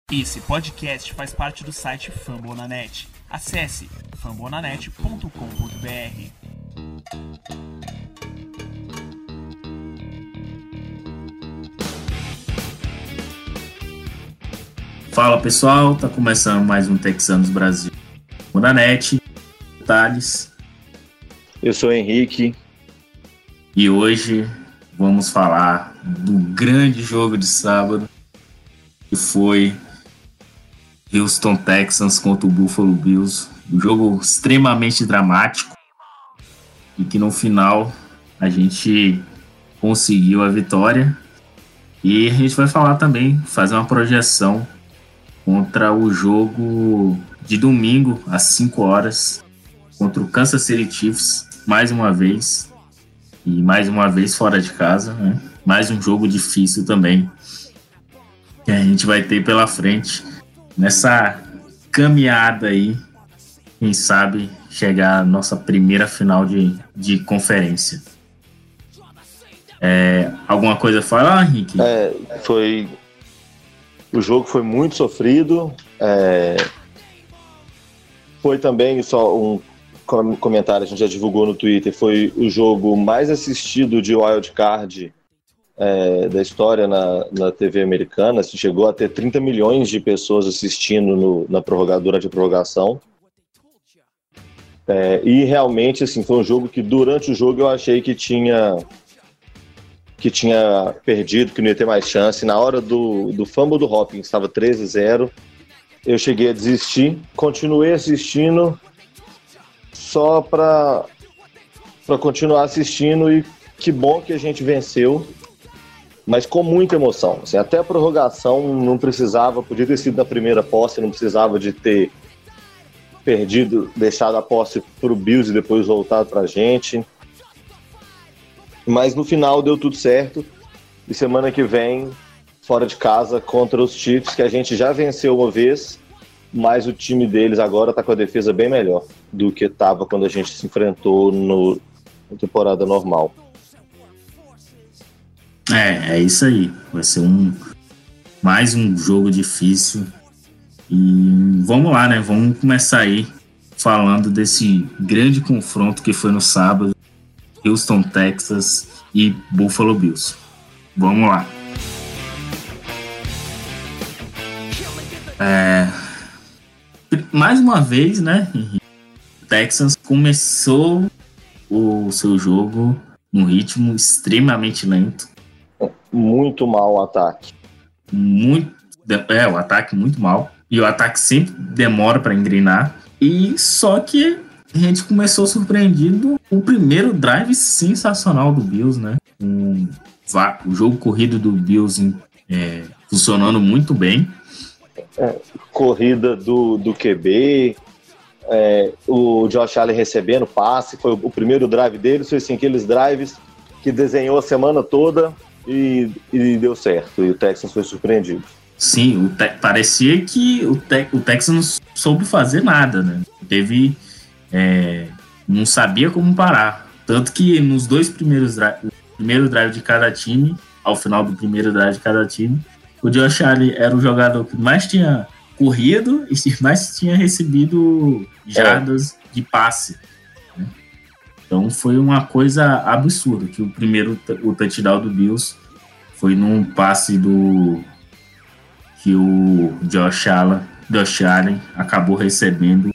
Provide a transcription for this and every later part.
Esse podcast faz parte do site Fambonanet. Acesse fambonanet.com.br. Fala pessoal, tá começando mais um Texanos Brasil Fambonanet. Thales. Eu sou o Henrique. E hoje vamos falar do grande jogo de sábado, que foi Houston Texans contra o Buffalo Bills. Um jogo extremamente dramático e que no final a gente conseguiu a vitória. E a gente vai falar também, fazer uma projeção contra o jogo de domingo às 5 horas contra o Kansas City Chiefs, mais uma vez. E mais uma vez fora de casa, né? Mais um jogo difícil também que a gente vai ter pela frente nessa caminhada aí, quem sabe chegar à nossa primeira final de conferência. Alguma coisa a falar, Henrique? O jogo foi muito sofrido. Foi também só um comentário, a gente já divulgou no Twitter, foi o jogo mais assistido de Wild Card da história na TV americana. Assim, chegou a ter 30 milhões de pessoas assistindo durante a prorrogação. E realmente assim, foi um jogo que durante o jogo eu achei que tinha perdido, que não ia ter mais chance. Na hora do fumble do Hopkins, estava 13-0, eu cheguei a desistir, continuei assistindo só para continuar assistindo, e que bom que a gente venceu, mas com muita emoção. Assim, até a prorrogação não precisava, podia ter sido na primeira posse, não precisava de ter deixado a posse para o Bills e depois voltado para a gente. Mas no final deu tudo certo, e semana que vem, fora de casa, contra os Chiefs, que a gente já venceu uma vez, mas o time deles agora está com a defesa bem melhor do que estava quando a gente se enfrentou na temporada normal. É isso aí. Vai ser mais um jogo difícil. E vamos lá, né? Vamos começar aí falando desse grande confronto que foi no sábado, Houston, Texas e Buffalo Bills. Vamos lá. Mais uma vez, né? O Texans começou o seu jogo num ritmo extremamente lento. Muito mal o ataque. O ataque muito mal. E o ataque sempre demora para engrenar. E só que a gente começou surpreendido com o primeiro drive sensacional do Bills, né? O jogo corrido do Bills funcionando muito bem. Corrida do QB, o Josh Allen recebendo passe, foi o primeiro drive dele, foi assim, aqueles drives que desenhou a semana toda e deu certo, e o Texans foi surpreendido. Sim, parecia que o Texans não soube fazer nada, né? Não sabia como parar, tanto que nos dois primeiros drives, primeiro drive de cada time, ao final do primeiro drive de cada time, o Josh Allen era o jogador que mais tinha corrido e mais tinha recebido jardas de passe, né? Então foi uma coisa absurda, que o touchdown do Bills foi num passe que o Josh Allen acabou recebendo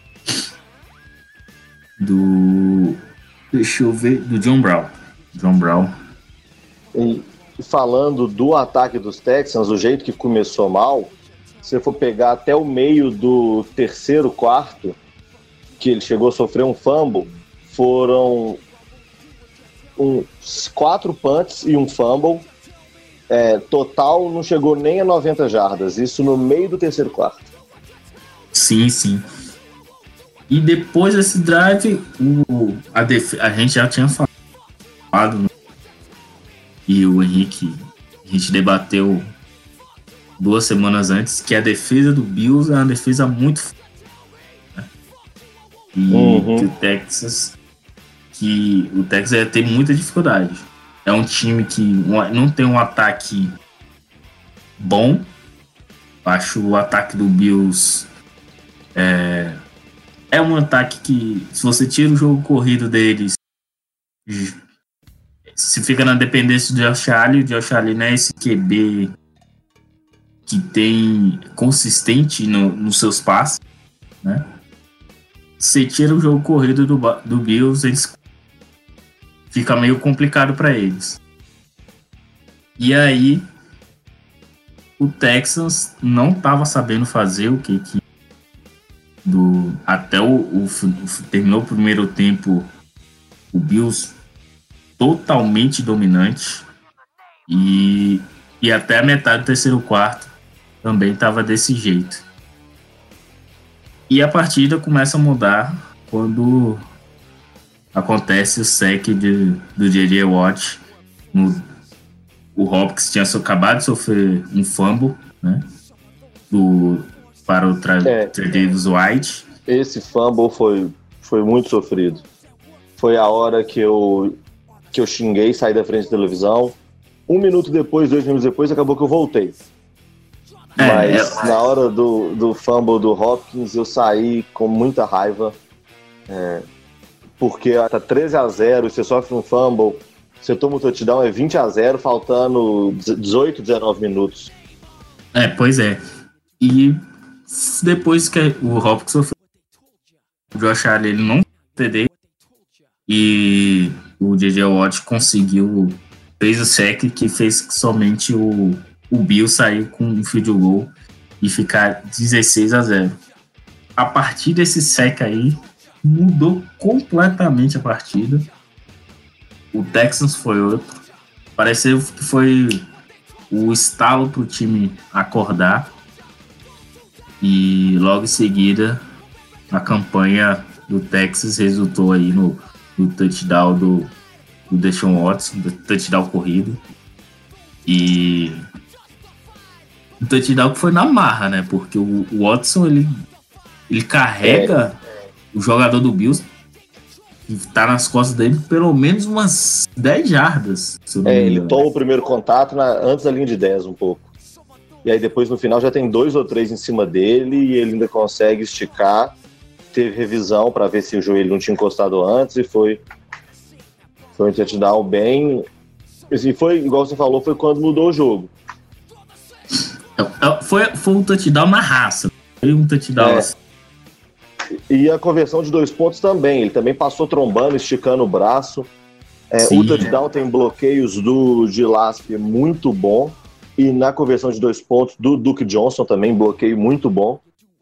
do John Brown. E falando do ataque dos Texans, o jeito que começou mal, se você for pegar até o meio do terceiro quarto, que ele chegou a sofrer um fumble, foram 4 punts e um fumble. Total não chegou nem a 90 jardas, isso no meio do terceiro quarto. Sim. E depois desse drive, a gente já tinha falado, né? E o Henrique, a gente debateu 2 semanas antes, que a defesa do Bills é uma defesa muito forte, né? E que o Texas ia ter muita dificuldade. É um time que não tem um ataque bom, Acho o ataque do Bills é um ataque que, se você tira o jogo corrido deles, se fica na dependência do Josh Allen, o Josh Allen não é esse QB que tem consistente nos seus passes, né? Se tira o jogo corrido do Bills, fica meio complicado para eles. E aí o Texans não estava sabendo fazer o que até terminou o primeiro tempo, o Bills totalmente dominante, e até a metade do terceiro quarto também estava desse jeito. E a partida começa a mudar quando acontece o sec do J.J. Watt. O Hopkins tinha acabado de sofrer um fumble, né, para o Tre'Davious White. Esse fumble foi muito sofrido. Foi a hora que eu xinguei, saí da frente da televisão. 1 minuto depois, 2 minutos depois, acabou que eu voltei. Mas na hora do fumble do Hopkins, eu saí com muita raiva. Porque tá 13-0, você sofre um fumble, você toma um touchdown, é 20-0, faltando 18, 19 minutos. Pois é. E depois que o Hopkins sofreu, o Josh Allen ele não TD, e o J.J. Watt fez o sec que fez que somente o Bill sair com um field goal e ficar 16-0. A partir desse sec aí, mudou completamente a partida. O Texans foi outro. Pareceu que foi o estalo para o time acordar. E logo em seguida, a campanha do Texas resultou aí no touchdown do Deshaun Watson, do touchdown corrido. E o touchdown que foi na marra, né? Porque o Watson, ele carrega o jogador do Bills, que tá nas costas dele, pelo menos umas 10 jardas. Ele toma o primeiro contato antes da linha de 10 um pouco. E aí depois no final já tem 2 ou 3 em cima dele e ele ainda consegue esticar. Teve revisão para ver se o joelho não tinha encostado antes e foi um touchdown bem... E foi, igual você falou, foi quando mudou o jogo. Foi um touchdown na raça. Foi um touchdown assim. E a conversão de 2 pontos também. Ele também passou trombando, esticando o braço. O touchdown tem bloqueios do Gillespie muito bom. E na conversão de 2 pontos do Duke Johnson também, bloqueio muito bom.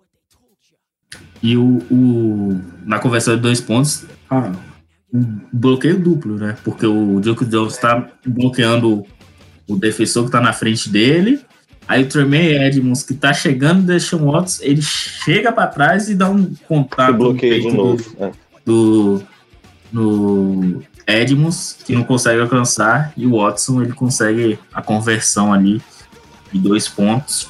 E na conversão de 2 pontos, um bloqueio duplo, né? Porque o Duke Johnson está bloqueando o defensor que está na frente dele. Aí o Tremaine Edmonds, que tá chegando, deixa o Watson, ele chega para trás e dá um contato bloqueio de novo, do Edmonds, que não consegue alcançar, e o Watson ele consegue a conversão ali de 2 pontos.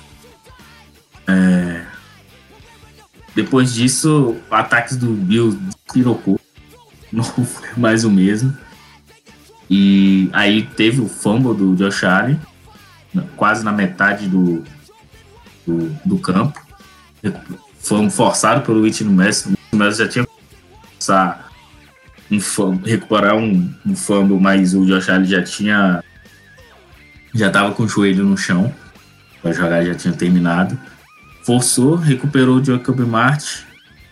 Depois disso, ataques do Bills pirocou, não foi mais o mesmo. E aí teve o fumble do Josh Allen, quase na metade do campo. Foi forçado pelo Whitney Mercilus. O Mercilus já tinha começado recuperar um fumble, mas o Josh Allen já estava com o joelho no chão, a jogada já tinha terminado. Forçou, recuperou o Jacob Martin,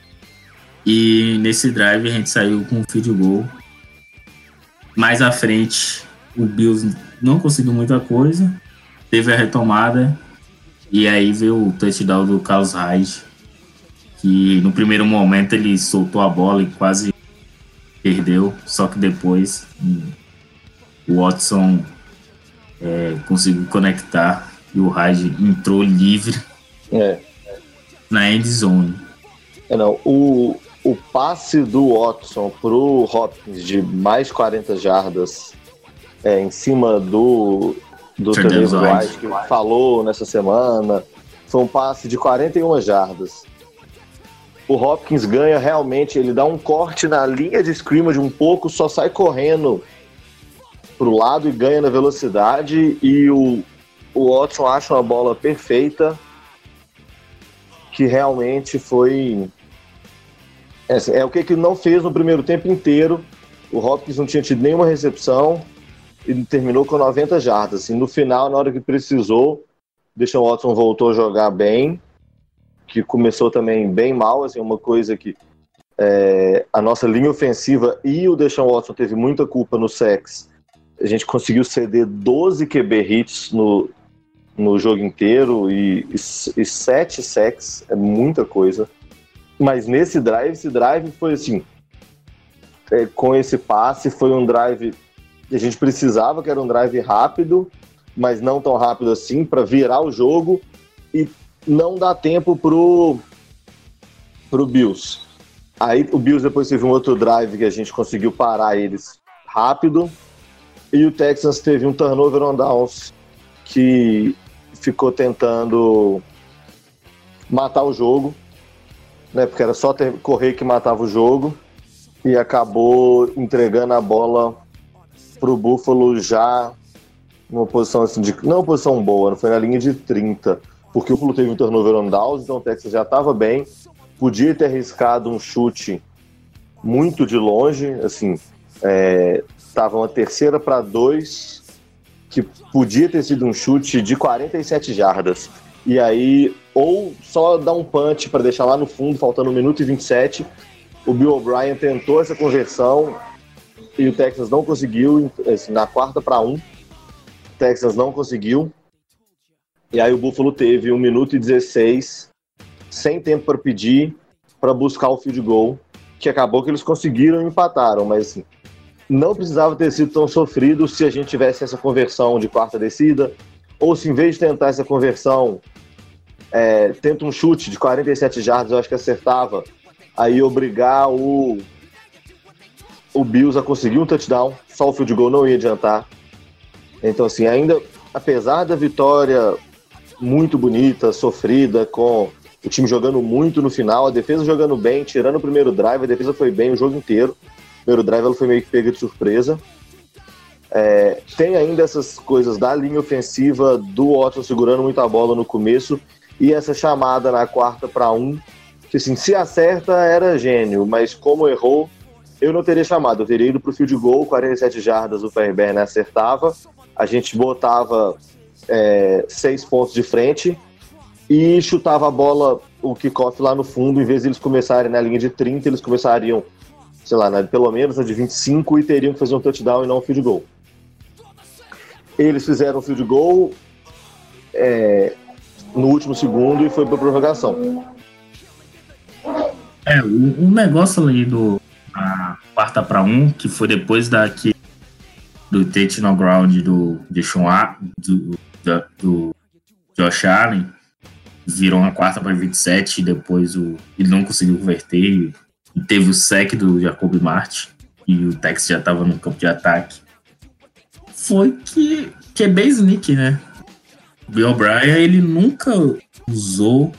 e nesse drive a gente saiu com um field goal. Mais à frente, o Bills não conseguiu muita coisa, teve a retomada, e aí veio o touchdown do Carlos Hyde, que no primeiro momento ele soltou a bola e quase perdeu, só que depois o Watson conseguiu conectar e o Hyde entrou livre na end zone. O passe do Watson pro Hopkins de mais 40 jardas em cima do Tre'Davious White, que falou nessa semana, foi um passe de 41 jardas. O Hopkins ganha realmente, ele dá um corte na linha de scrimmage um pouco, só sai correndo pro lado e ganha na velocidade, e o Watson acha uma bola perfeita que realmente foi... É o que não fez no primeiro tempo inteiro. O Hopkins não tinha tido nenhuma recepção e terminou com 90 jardas. Assim, no final, na hora que precisou, Deshaun Watson voltou a jogar bem, que começou também bem mal, assim, uma coisa que a nossa linha ofensiva e o Deshaun Watson teve muita culpa no sacks. A gente conseguiu ceder 12 QB hits no jogo inteiro e 7 sacks, é muita coisa. Mas nesse drive foi assim, com esse passe, foi um drive que a gente precisava, que era um drive rápido, mas não tão rápido assim, para virar o jogo e não dar tempo pro Bills. Aí o Bills depois teve um outro drive que a gente conseguiu parar eles rápido, e o Texans teve um turnover on downs que ficou tentando matar o jogo, né, porque era só correr que matava o jogo, e acabou entregando a bola pro Buffalo já numa posição assim, não uma posição boa, não foi na linha de 30, porque o Buffalo teve um turnover on downs, então o Texas já estava bem, podia ter arriscado um chute muito de longe, assim, estava uma 3ª para 2, que podia ter sido um chute de 47 jardas, e aí ou só dar um punch para deixar lá no fundo, faltando 1 minuto e 27, o Bill O'Brien tentou essa conversão e o Texas não conseguiu, assim, na 4ª para 1, o Texas não conseguiu, e aí o Buffalo teve 1 minuto e 16, sem tempo para pedir, para buscar o field goal, que acabou que eles conseguiram e empataram, mas assim, não precisava ter sido tão sofrido se a gente tivesse essa conversão de 4ª descida, ou se em vez de tentar essa conversão, tenta um chute de 47 jardas, eu acho que acertava, aí obrigar o Bills a conseguir um touchdown, só o field goal não ia adiantar. Então assim, ainda, apesar da vitória muito bonita, sofrida, com o time jogando muito no final, a defesa jogando bem, tirando o primeiro drive, a defesa foi bem o jogo inteiro. O primeiro drive ela foi meio que pega de surpresa. Tem ainda essas coisas da linha ofensiva, do Watson segurando muita bola no começo, e essa chamada na 4ª para 1, que assim, se acerta era gênio, mas como errou, eu não teria chamado, eu teria ido pro field goal, 47 jardas, o Fairbairn acertava, a gente botava 6 pontos de frente e chutava a bola, o kickoff lá no fundo, em vez de eles começarem na linha de 30, eles começariam, sei lá, pelo menos na de 25 e teriam que fazer um touchdown e não um field goal. Eles fizeram um field goal no último segundo e foi para prorrogação. O negócio ali a 4ª para 1, que foi depois do touchdown ground do Josh Allen, virou uma 4ª para 27 e depois ele não conseguiu converter e teve o sec do Jacoby Martin e o Texas já estava no campo de ataque. Foi que é bem sneak, né? O Bill O'Brien, ele nunca usou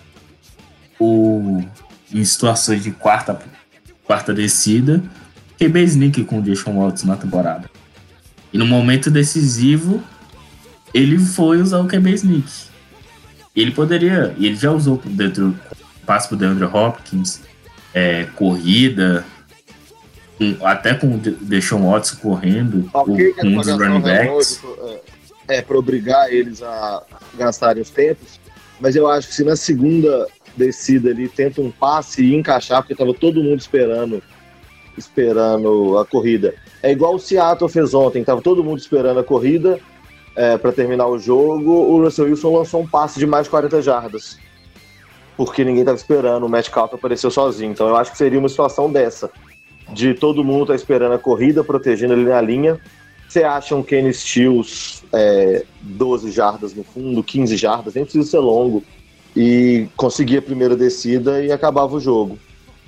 em situações de quarta descida, QB sneak com o Deshaun Watson na temporada. E no momento decisivo, ele foi usar o QB sneak. Ele poderia, e ele já usou passe pro DeAndre Hopkins, corrida, até com o Deshaun Watson correndo, com um dos running backs. Para obrigar eles a gastarem os tempos, mas eu acho que se na segunda descida ali tenta um passe e encaixar, porque estava todo mundo esperando a corrida. É igual o Seattle fez ontem, estava todo mundo esperando a corrida para terminar o jogo, o Russell Wilson lançou um passe de mais de 40 jardas, porque ninguém estava esperando, o Metcalf apareceu sozinho. Então eu acho que seria uma situação dessa, de todo mundo estar esperando a corrida, protegendo ali na linha. Você acha um Kenny Stills 12 jardas no fundo, 15 jardas, nem precisa ser longo, e conseguia a primeira descida e acabava o jogo.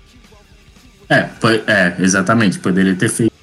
Exatamente, poderia ter feito.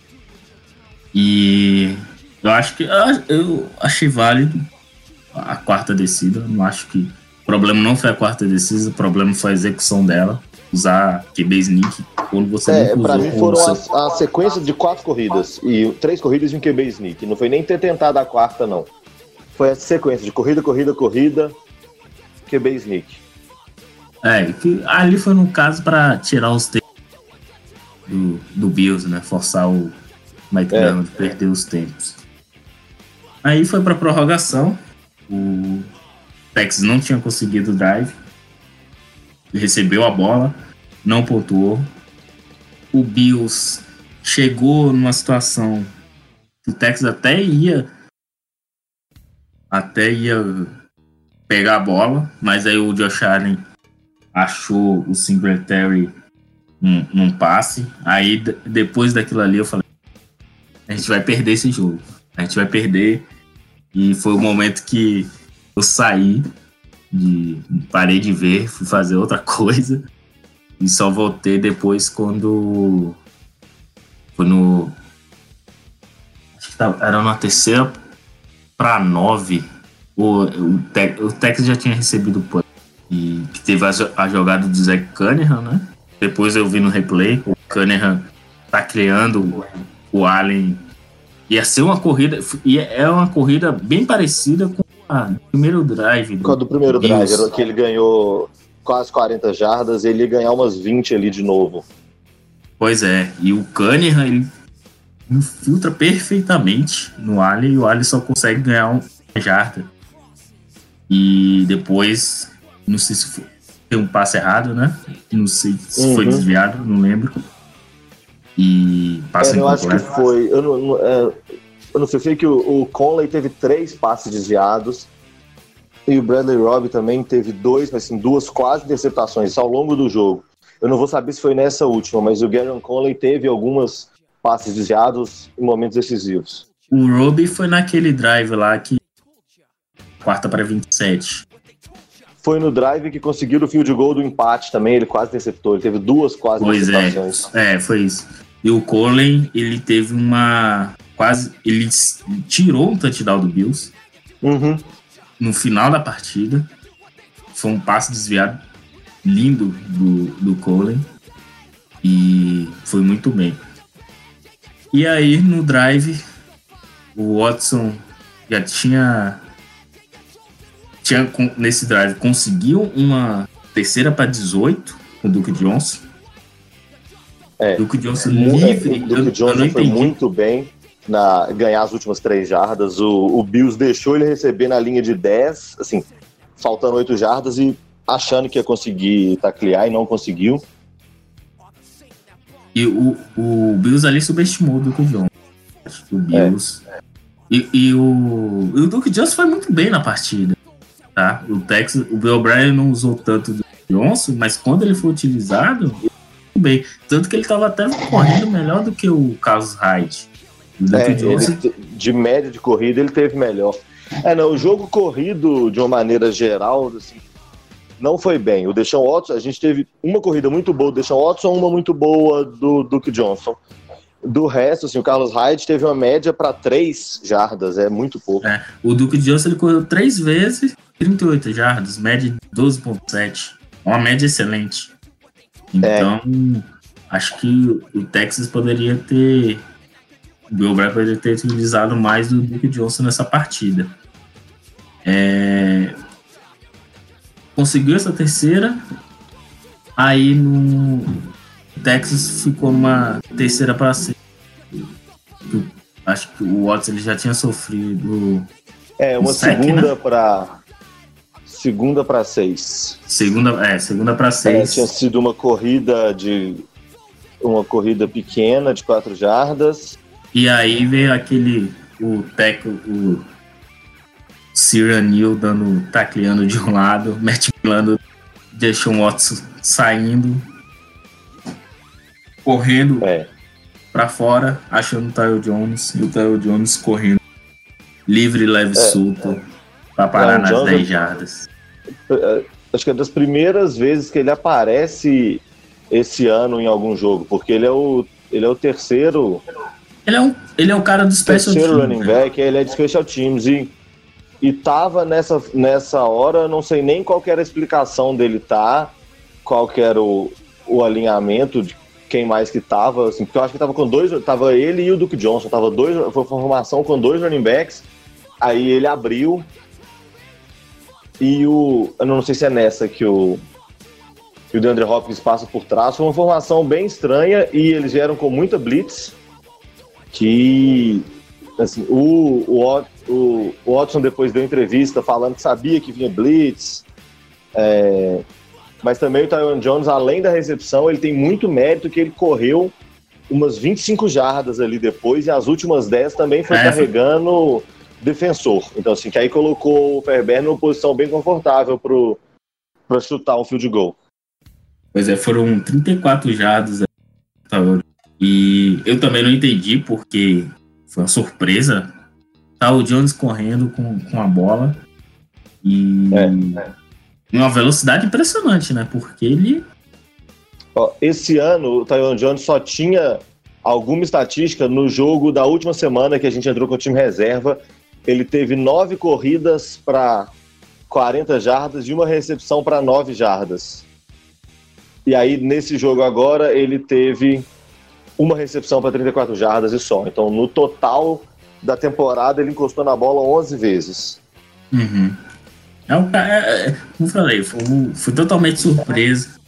E eu achei válido a 4ª descida. Não acho que o problema não foi a 4ª descida, o problema foi a execução dela, usar QB sneak quando você não para usou. mim foram a sequência de 4 corridas e 3 corridas e um QB sneak. Não foi nem ter tentado a 4ª, não. Foi a sequência de corrida, QB sneak. Que ali foi no caso para tirar os tempos do Bills, né? Forçar o Mike Brown a perder os tempos. Aí foi para prorrogação. O Texas não tinha conseguido o drive. Recebeu a bola, não pontuou. O Bills chegou numa situação que o Texas até ia pegar a bola, mas aí o Josh Allen achou o Singletary num passe. Aí depois daquilo ali eu falei, a gente vai perder esse jogo. A gente vai perder. E foi o momento que eu parei de ver, fui fazer outra coisa. E só voltei depois quando foi no... Acho que era na 3-9. O Texas já tinha recebido o punt. E que teve a jogada do Zach Cunningham, né? Depois eu vi no replay, o Cunningham tá criando o Allen. Ia ser uma corrida, e é uma corrida bem parecida com a do primeiro drive. Com a do primeiro drive, era que ele ganhou quase 40 jardas, ele ia ganhar umas 20 ali de novo. Pois é, e o Cunningham, ele infiltra perfeitamente no Allen, e o Allen só consegue ganhar uma jarda. E depois, não sei se tem um passe errado, né? Não sei se foi desviado, não lembro. E passa eu acho que foi. Eu não sei que o Conley teve 3 passes desviados. E o Bradley Roby também teve 2, mas assim, 2 quase interceptações ao longo do jogo. Eu não vou saber se foi nessa última, mas o Garrett Conley teve algumas passes desviados em momentos decisivos. O Roby foi naquele drive lá que 4-27. Foi no drive que conseguiu o field goal do empate também, ele quase interceptou, ele teve 2 quase interceptações. Foi isso. E o Conley, ele teve ele tirou um touchdown do Bills no final da partida. Foi um passe desviado lindo do Conley e foi muito bem. E aí no drive o Watson já tinha nesse drive conseguiu uma 3-18 com o Duke Johnson. Duke Johnson livre. O Duke Johnson foi muito bem na ganhar as últimas 3 jardas. O Bills deixou ele receber na linha de 10, assim, faltando 8 jardas e achando que ia conseguir taclear e não conseguiu. E o Bills ali subestimou o Duke Johnson. O Bills. E o Duke Johnson foi muito bem na partida. Tá? O Bill O'Brien não usou tanto do Johnson, mas quando ele foi utilizado, ele foi bem. Tanto que ele estava até correndo melhor do que o Carlos Hyde. De média de corrida ele teve melhor. O jogo corrido, de uma maneira geral, assim, não foi bem. O Deshaun Watson, a gente teve uma corrida muito boa do Deshaun Watson, uma muito boa do Duke Johnson. Do resto, assim, o Carlos Hyde teve uma média para 3 jardas, é muito pouco. O Duke Johnson ele correu 3 vezes, 38 jardas, média de 12,7. Uma média excelente. Então, acho que o Texas poderia ter... O Bill O'Brien poderia ter utilizado mais do Duke Johnson nessa partida. Conseguiu essa terceira. Aí no Texas ficou uma 3-6. Acho que o Watson ele já tinha sofrido. Uma segunda, né? Segunda para 6. Segunda para 6. Tinha sido uma corrida pequena de 4 jardas. E aí veio o Sirian Neal tacleando de um lado, Matt Milano, Deshaun Watson saindo, correndo para fora, achando o Tyler Jones, e o Tyler Jones correndo livre, leve, solto, para parar nas 10 jardas. Acho que é das primeiras vezes que ele aparece esse ano em algum jogo, porque ele é o terceiro... Ele é o cara do Special Teams. Terceiro running back, ele é de Special Teams. E tava nessa hora, não sei nem qual que era a explicação dele qual que era o alinhamento de quem mais que tava. Assim, porque eu acho que tava ele e o Duke Johnson. Foi uma formação com 2 running backs. Aí ele abriu. E eu não sei se é nessa que o e o DeAndre Hopkins passa por trás. Foi uma formação bem estranha e eles vieram com muita blitz, que assim, o Watson depois deu entrevista falando que sabia que vinha blitz, mas também o Tyron Jones, além da recepção, ele tem muito mérito que ele correu umas 25 jardas ali depois e as últimas 10 também foi carregando defensor. Então assim, que aí colocou o Fairbairn numa posição bem confortável para chutar um field goal. Pois é, foram 34 jardas. E eu também não entendi, porque foi uma surpresa. Tá o Jones correndo com a bola. E uma velocidade impressionante, né? Porque ele... Esse ano, o Tyron Jones só tinha alguma estatística no jogo da última semana que a gente entrou com o time reserva. Ele teve 9 corridas para 40 jardas e uma recepção para 9 jardas. E aí, nesse jogo agora, ele teve uma recepção para 34 jardas e só. Então, no total da temporada, ele encostou na bola 11 vezes. Uhum. Como eu falei, foi totalmente surpresa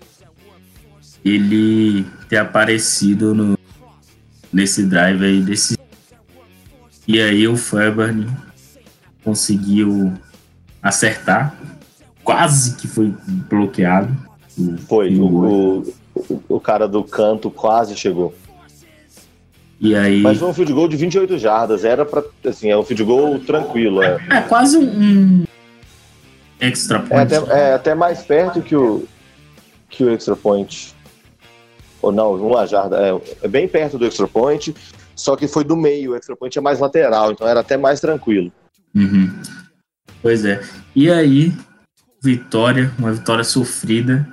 ele ter aparecido nesse drive aí. E aí, o Fairbairn conseguiu acertar. Quase que foi bloqueado. Foi, o cara do canto quase chegou. E aí... Mas foi um field goal de 28 jardas, era pra, assim, é um field goal tranquilo. É quase um extra point. É até mais perto que o extra point. Ou não, uma jarda, é bem perto do extra point, só que foi do meio, o extra point é mais lateral, então era até mais tranquilo. Uhum. Pois é. E aí, uma vitória sofrida.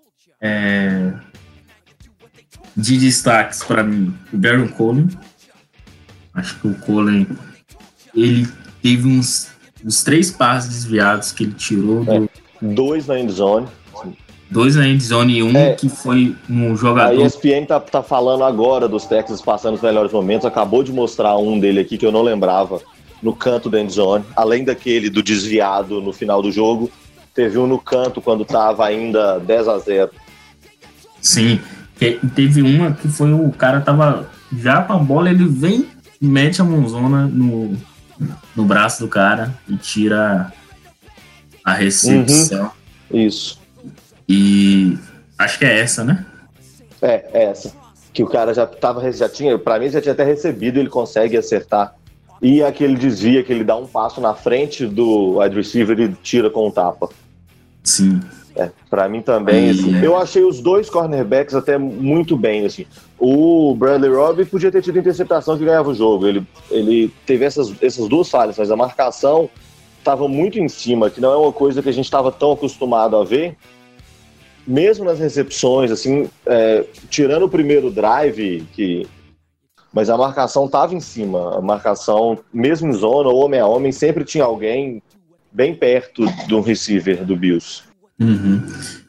De destaques para mim, o Darren Colin. Acho que o Colin, ele teve uns 3 passes desviados que ele tirou. 2 na endzone. 2 na endzone e um que foi um jogador. A ESPN tá falando agora dos Texans passando os melhores momentos. Acabou de mostrar um dele aqui que eu não lembrava, no canto da endzone. Além daquele do desviado no final do jogo, teve um no canto quando tava ainda 10-0. Sim, teve uma que foi o cara tava já com a bola, ele vem e mete a mãozona no braço do cara e tira a recepção. Isso. E acho que é essa, né? É essa. Que o cara já tinha, pra mim já tinha até recebido, ele consegue acertar. E aquele desvia que ele dá um passo na frente do wide receiver e tira com o tapa. Sim. Pra mim também, assim, eu achei os 2 cornerbacks até muito bem, assim. O Bradley Roby podia ter tido interceptação que ganhava o jogo, ele teve essas 2 falhas, mas a marcação estava muito em cima, que não é uma coisa que a gente estava tão acostumado a ver, mesmo nas recepções, assim, tirando o primeiro drive, mas a marcação estava em cima, a marcação, mesmo em zona, homem a homem, sempre tinha alguém bem perto do receiver do Bills. Uhum.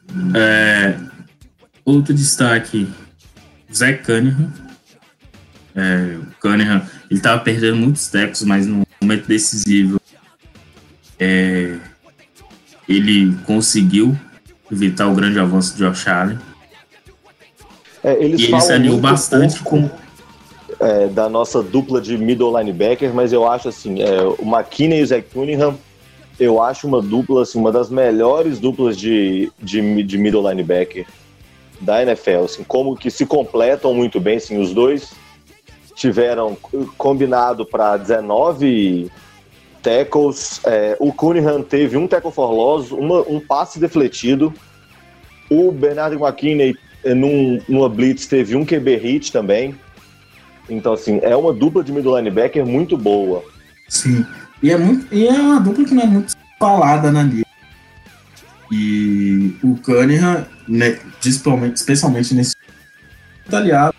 Outro destaque, Zach Cunningham. O Cunningham, ele estava perdendo muitos tackles, mas no momento decisivo ele conseguiu evitar o grande avanço de Josh Allen. Ele se aliou bastante com da nossa dupla de middle linebacker, mas eu acho assim, o McKinney e o Zach Cunningham, eu acho uma dupla, assim, uma das melhores duplas de middle linebacker da NFL, assim, como que se completam muito bem, assim, os dois tiveram combinado para 19 tackles, o Cunningham teve um tackle for loss, um passe defletido, o Bernard McKinney numa blitz teve um QB hit também, então assim, é uma dupla de middle linebacker muito boa. Sim. E é uma dupla que não é muito falada na liga. E o Cunningham, né, especialmente nesse aliado,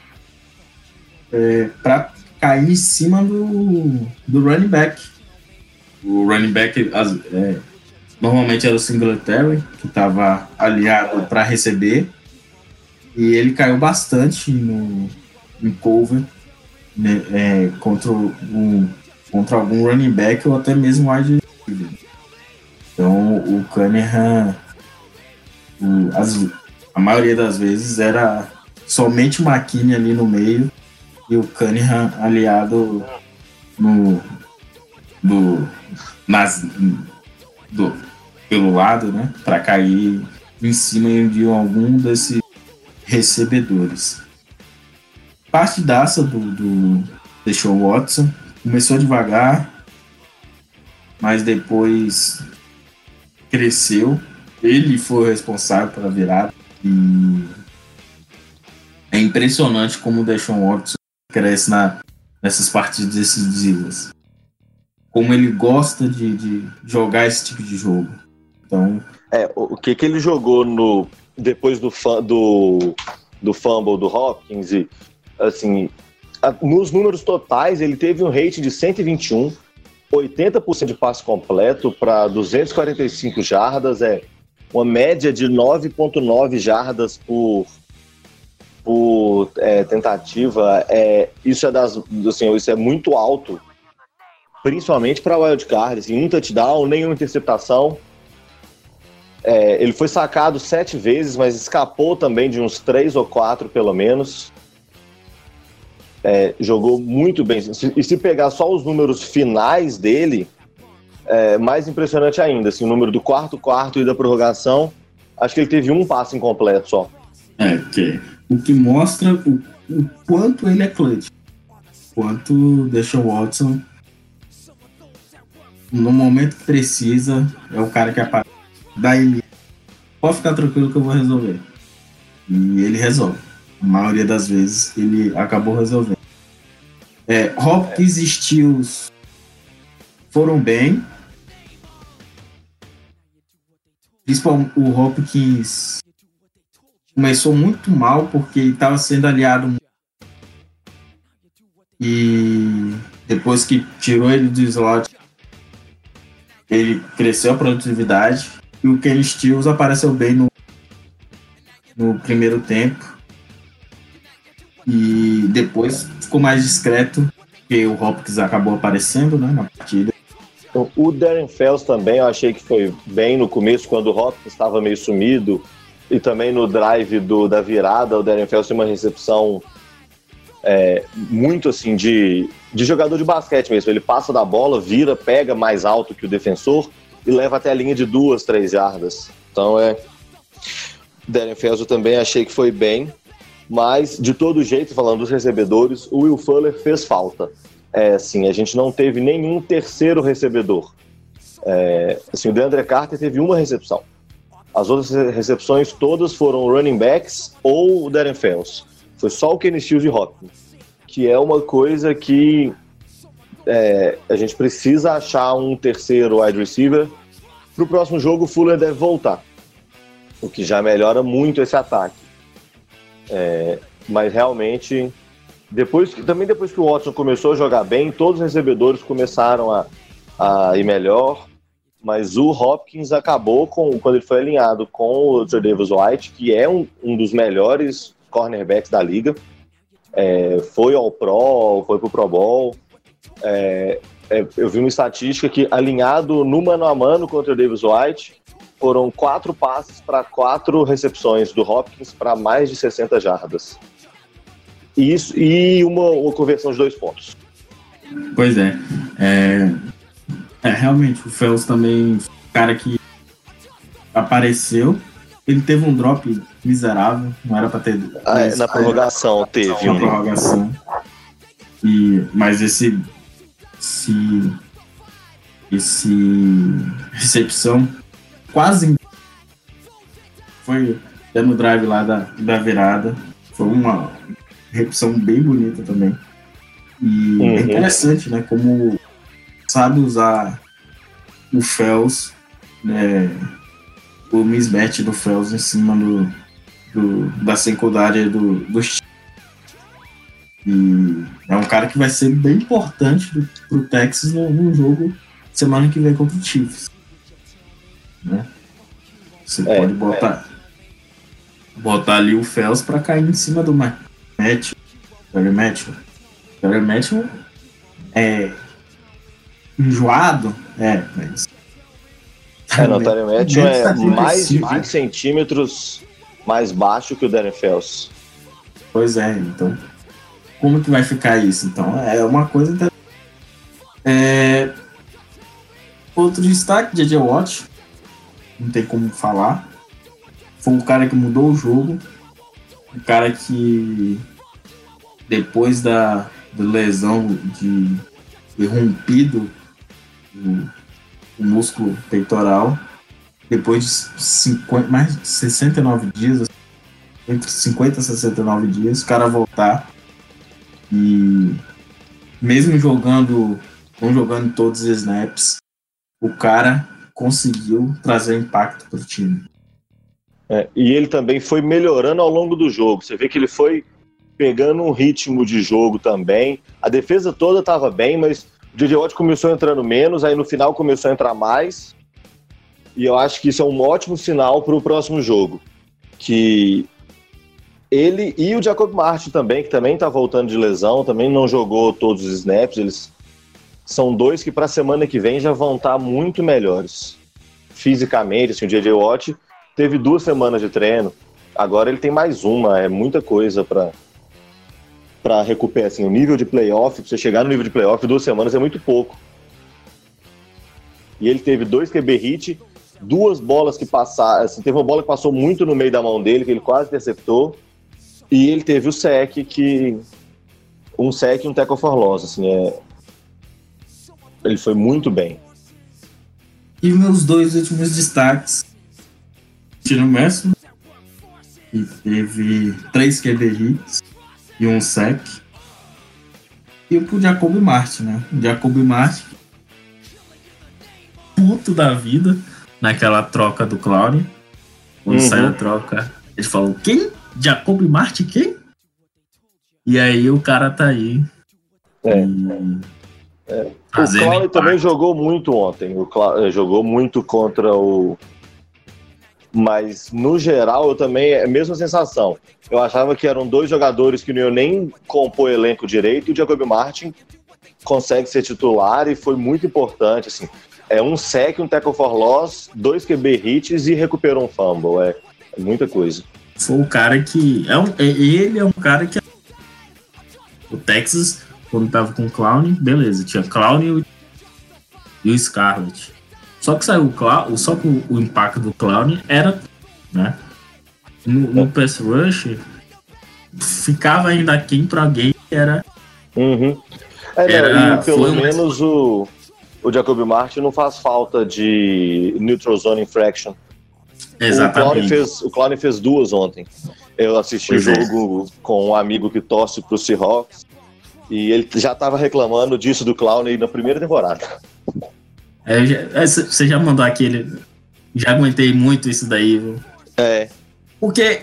para cair em cima do running back. O running back normalmente era o Singletary, que estava aliado para receber, e ele caiu bastante em cover, né, contra algum running back ou até mesmo wide receiver. Então o Cunningham, a maioria das vezes era somente o McKinney ali no meio e o Cunningham aliado pelo lado, né, para cair em cima de algum desses recebedores. Partidaça do Deshaun Watson, começou devagar, mas depois cresceu. Ele foi o responsável pela virada e é impressionante como o Deshaun Watson cresce nessas partidas decisivas. Como ele gosta de jogar esse tipo de jogo. Então, o que ele jogou depois do fumble do Hopkins, e assim, nos números totais ele teve um rating de 121, 80% de passe completo para 245 jardas, uma média de 9,9 jardas por tentativa. Isso é muito alto, principalmente para wildcard, assim, um touchdown, nenhuma interceptação. Ele foi sacado 7 vezes, mas escapou também de uns 3 ou 4 pelo menos. Jogou muito bem. E se pegar só os números finais dele, mais impressionante ainda. Assim, o número do quarto e da prorrogação, acho que ele teve um passe incompleto só. O que mostra o quanto ele é clutch. Quanto Deshaun Watson, no momento que precisa, é o cara que aparece. Daí, pode ficar tranquilo que eu vou resolver. E ele resolve. A maioria das vezes ele acabou resolvendo. Hopkins e Stills foram bem. Principalmente o Hopkins começou muito mal porque estava sendo aliado. E depois que tirou ele do slot, ele cresceu a produtividade. E o Kenny Stills apareceu bem no primeiro tempo. E depois ficou mais discreto, porque o Hopkins acabou aparecendo, né, na partida. O Darren Fells também, eu achei que foi bem no começo, quando o Hopkins estava meio sumido. E também no drive da virada, o Darren Fells tem uma recepção muito assim de jogador de basquete mesmo. Ele passa da bola, vira, pega mais alto que o defensor e leva até a linha de 2, 3 jardas. Então Darren Fells eu também achei que foi bem, mas de todo jeito, falando dos recebedores, o Will Fuller fez falta. Assim, a gente não teve nenhum terceiro recebedor. Assim, o DeAndre Carter teve uma recepção. As outras recepções todas foram running backs ou o Darren Fells. Foi só o Kenny Stills e Hopkins, que é uma coisa que a gente precisa achar um terceiro wide receiver. Para o próximo jogo, o Fuller deve voltar, o que já melhora muito esse ataque. Mas realmente, depois que o Watson começou a jogar bem, todos os recebedores começaram a ir melhor. Mas o Hopkins acabou, quando ele foi alinhado com o Tre'Davious White, que é um dos melhores cornerbacks da liga. Foi ao Pro, foi pro Pro Bowl. Eu vi uma estatística que, alinhado no mano a mano contra o Tre'Davious White, foram 4 passes para 4 recepções do Hopkins para mais de 60 jardas. E uma conversão de 2 pontos. Pois realmente, o Fells também, o cara que apareceu, ele teve um drop miserável, não era para ter. Na prorrogação teve. Na prorrogação. Mas esse recepção quase foi no drive lá da virada. Foi uma recepção bem bonita também. E é interessante, né? Como sabe usar o Fells, né, o mismatch do Fells em cima da secundária do e é um cara que vai ser bem importante pro Texas no jogo semana que vem contra o Chiefs, né? Você pode botar ali o Fells para cair em cima do Matthew. Gary Matthew enjoado, mas o Tyrann Matthew mais de 20 centímetros mais baixo que o Darren Fells. Pois é, então como que vai ficar isso? Então é uma coisa outro destaque, J.J. Watt, não tem como falar, foi um cara que mudou o jogo, um cara que depois da lesão de rompido o músculo peitoral, depois de mais de 69 dias, entre 50 e 69 dias, o cara voltar e mesmo não jogando todos os snaps, o cara conseguiu trazer impacto para o time. E ele também foi melhorando ao longo do jogo. Você vê que ele foi pegando um ritmo de jogo também. A defesa toda estava bem, mas o J.J. Watt começou entrando menos, aí no final começou a entrar mais. E eu acho que isso é um ótimo sinal para o próximo jogo. Que ele e o Jacob Martin também, que também está voltando de lesão, também não jogou todos os snaps. Eles são dois que para a semana que vem já vão estar muito melhores. Fisicamente, assim, o J.J. Watt teve 2 semanas de treino. Agora ele tem mais uma. É muita coisa para recuperar, assim, o nível de playoff, pra você chegar no nível de playoff, 2 semanas é muito pouco. E ele teve 2 QB hit, 2 bolas que passaram, assim, teve uma bola que passou muito no meio da mão dele, que ele quase interceptou, e ele teve o sec, um sec e um tackle for loss, assim, ele foi muito bem. E meus 2 últimos destaques, Tino Messi, que teve 3 QB hits e um sec. E pro Jacob Martin, né? O Jacob Martin, puto da vida, naquela troca do Clown. Quando saiu a troca, ele falou: quem? Jacob Martin, quem? E aí o cara tá aí. O Clown também jogou muito ontem. O Clown jogou muito contra o... Mas, no geral, eu também... É a mesma sensação. Eu achava que eram 2 jogadores que não iam nem compor elenco direito, e o Jacob Martin consegue ser titular e foi muito importante, assim. Um sec, um tackle for loss, 2 QB hits e recuperou um fumble. É muita coisa. Foi o cara que... ele é um cara que... O Texas, quando tava com o Clown, beleza, tinha Clown e o Scarlett. Só que saiu o Clown, só que o impacto do Clown era, né? No pass rush, ficava ainda aquém para alguém que era... e pelo menos o Jacob Martin não faz falta de neutral zone infraction. Exatamente. O Clown fez 2 ontem. Eu assisti o jogo com um amigo que torce pro Seahawks e ele já estava reclamando disso do Clown na primeira temporada. Você já mandou aquele... Já aguentei muito isso daí, viu? Porque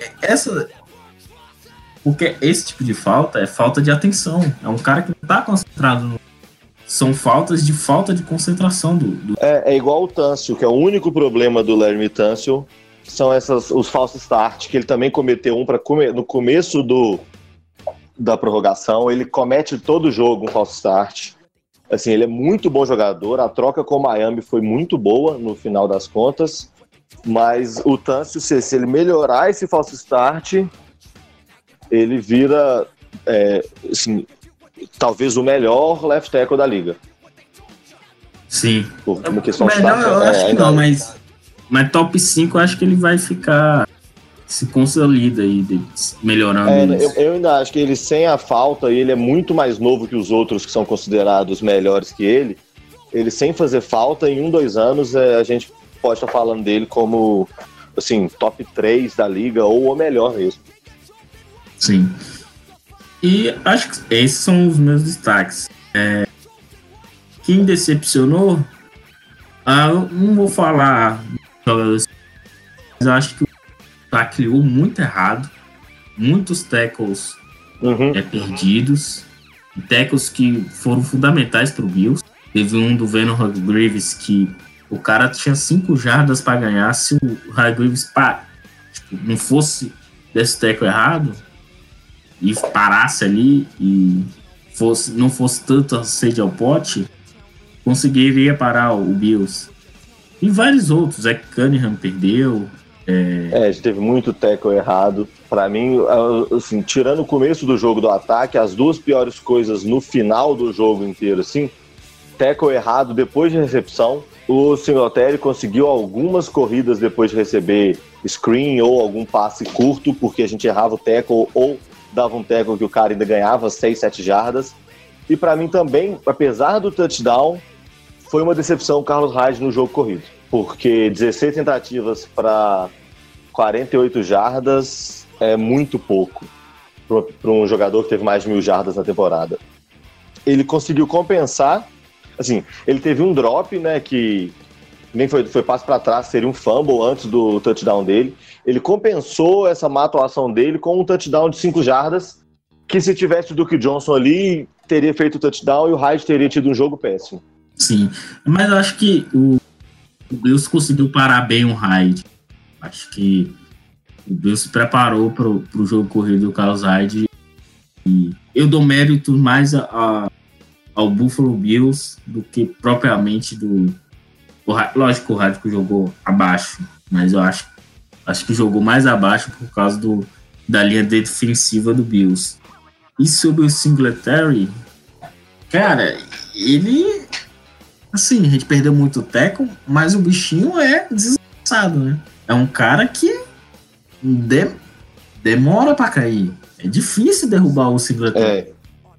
esse tipo de falta é falta de atenção. É um cara que não tá concentrado. São falta de concentração do... É igual o Tunsil, que é o único problema do Laremy Tunsil. São os falsos start, que ele também cometeu no começo da prorrogação. Ele comete todo jogo um falso start. Assim, ele é muito bom jogador. A troca com o Miami foi muito boa no final das contas. Mas o Tunsil, se ele melhorar esse falso start, ele vira assim, talvez o melhor left tackle da liga. Sim. Uma questão melhor, eu acho que não, mas top 5 eu acho que ele vai ficar... Se consolida aí, melhorando isso. Eu ainda acho que ele, sem a falta, e ele é muito mais novo que os outros que são considerados melhores que ele sem fazer falta, em 1-2 anos, a gente pode estar falando dele como, assim, top 3 da liga, ou o melhor mesmo. Sim. E acho que esses são os meus destaques. Quem decepcionou, eu não vou falar, mas eu acho que tacleou muito errado, muitos tackles perdidos, tackles que foram fundamentais para o Bills. Teve um do Venom Hargreaves que o cara tinha 5 jardas para ganhar. Se o Hargreaves não fosse desse tackle errado e parasse ali e não fosse tanto a sede ao pote, conseguiria parar o Bills. E vários outros. Zach Cunningham perdeu. A gente teve muito tackle errado. Pra mim, assim, tirando o começo do jogo do ataque, as duas piores coisas no final do jogo inteiro, assim, tackle errado depois de recepção. O Singletary conseguiu algumas corridas depois de receber screen ou algum passe curto, porque a gente errava o tackle ou dava um tackle que o cara ainda ganhava 6, 7 jardas. E pra mim também, apesar do touchdown, foi uma decepção o Carlos Hyde no jogo corrido, porque 16 tentativas para 48 jardas é muito pouco para um jogador que teve mais de 1.000 jardas na temporada. Ele conseguiu compensar, assim, ele teve um drop, né, que nem foi passo para trás, seria um fumble antes do touchdown dele. Ele compensou essa má atuação dele com um touchdown de 5 jardas, que se tivesse o Duke Johnson ali, teria feito o touchdown e o Hyde teria tido um jogo péssimo. Sim, mas eu acho que o Bills conseguiu parar bem o Hyde. Acho que o Bills se preparou para o jogo corrido do Carlos Hyde. E eu dou mérito mais ao Buffalo Bills do que propriamente do Hyde. Lógico que o Hyde jogou abaixo, mas eu acho que jogou mais abaixo por causa da linha defensiva do Bills. E sobre o Singletary, cara, ele... Assim, a gente perdeu muito tackle, mas o bichinho é desgraçado, né? É um cara que demora pra cair. É difícil derrubar o Singletary.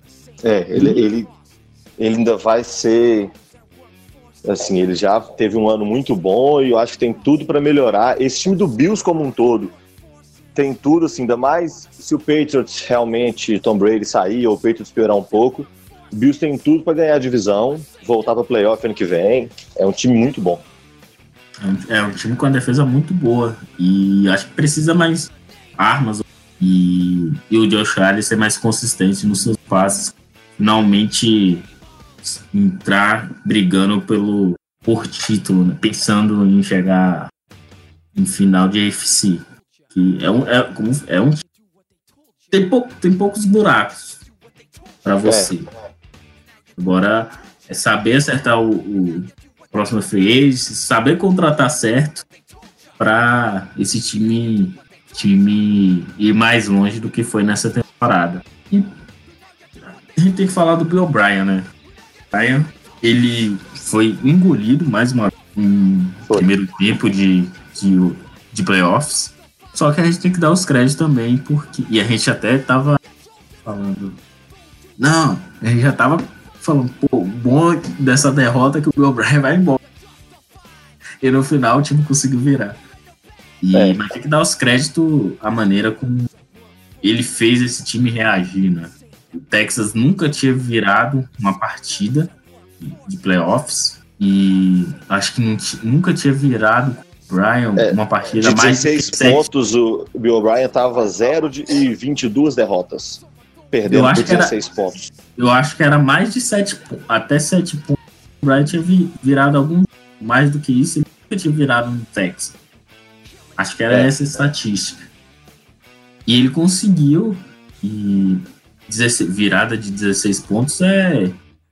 Ele ainda vai ser... Assim, ele já teve um ano muito bom e eu acho que tem tudo pra melhorar. Esse time do Bills como um todo tem tudo, assim, ainda mais se o Patriots realmente, Tom Brady sair ou o Patriots piorar um pouco. O Bills tem tudo para ganhar a divisão, voltar para playoff ano que vem. É um time muito bom. É um time com uma defesa muito boa. E acho que precisa mais armas. E o Josh Allen ser mais consistente nos seus passes. Finalmente entrar brigando por título, né? Pensando em chegar em final de AFC. Que é um tem poucos buracos para você. Agora é saber acertar o próximo free agent, saber contratar certo para esse time ir mais longe do que foi nessa temporada. E a gente tem que falar do Bill O'Brien, né? O'Brien, ele foi engolido mais uma vez no primeiro tempo de playoffs. Só que a gente tem que dar os créditos também, e a gente até tava falando... Não, a gente já tava falando, pô, o bom dessa derrota é que o Bill O'Brien vai embora. E no final o time conseguiu virar. Mas tem que dar os créditos à maneira como ele fez esse time reagir, né? O Texas nunca tinha virado uma partida de playoffs e acho que nunca tinha virado o Brian uma partida de mais de 16 pontos. O Bill O'Brien tava 0-22 derrotas. Perdendo por 16 pontos. Eu acho que era mais de 7 pontos. Até 7 pontos. O Brian tinha virado algum mais do que isso. Ele nunca tinha virado no Texas. Acho que era essa estatística. E ele conseguiu. E virada de 16 pontos é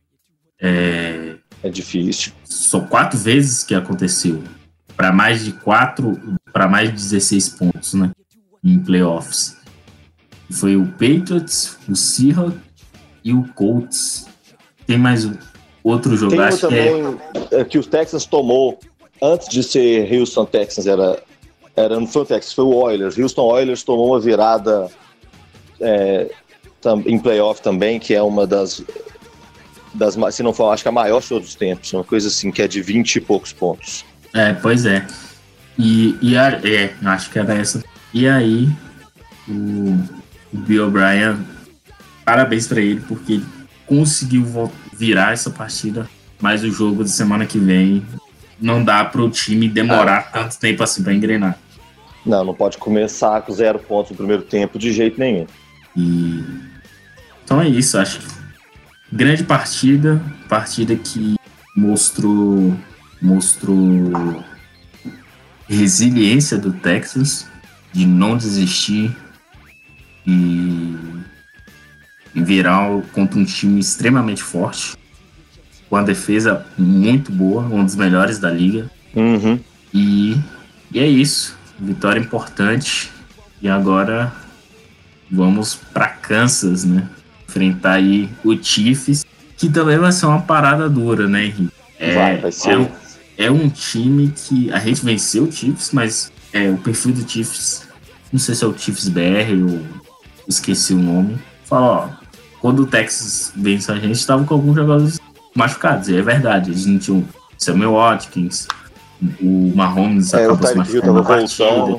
difícil. Só 4 vezes que aconteceu. Para mais de 16 pontos, né? Em playoffs. Foi o Patriots, o Seahawks e o Colts. Tem mais outro jogo, acho também, que o Texans tomou antes de ser Houston Texans, não foi o Texans, foi o Oilers. Houston Oilers tomou uma virada em playoff também, que é uma das se não for, acho que a maior de todos os tempos, uma coisa assim, que é de 20 e poucos pontos. Pois é. Acho que era essa. E aí, o Bill O'Brien, parabéns para ele, porque ele conseguiu virar essa partida, mas o jogo de semana que vem não dá para o time demorar tanto tempo assim para engrenar. Não pode começar com 0 pontos no primeiro tempo de jeito nenhum. Então é isso, acho que grande partida que mostrou resiliência do Texas, de não desistir e virar contra um time extremamente forte, com a defesa muito boa, um dos melhores da liga. Uhum. E é isso. vitória importante. E agora vamos para Kansas, né? Enfrentar aí o Chiefs, que também vai ser uma parada dura, né, Henrique? Vai ser. É um time que a gente venceu o Chiefs, mas o perfil do Chiefs, não sei se é o Chiefs BR ou esqueci o nome. Fala, ó, quando o Texas venceu a gente, estava com alguns jogadores machucados, e é verdade, eles não tinham Samuel Watkins, o Mahomes acabou se machucando na partida.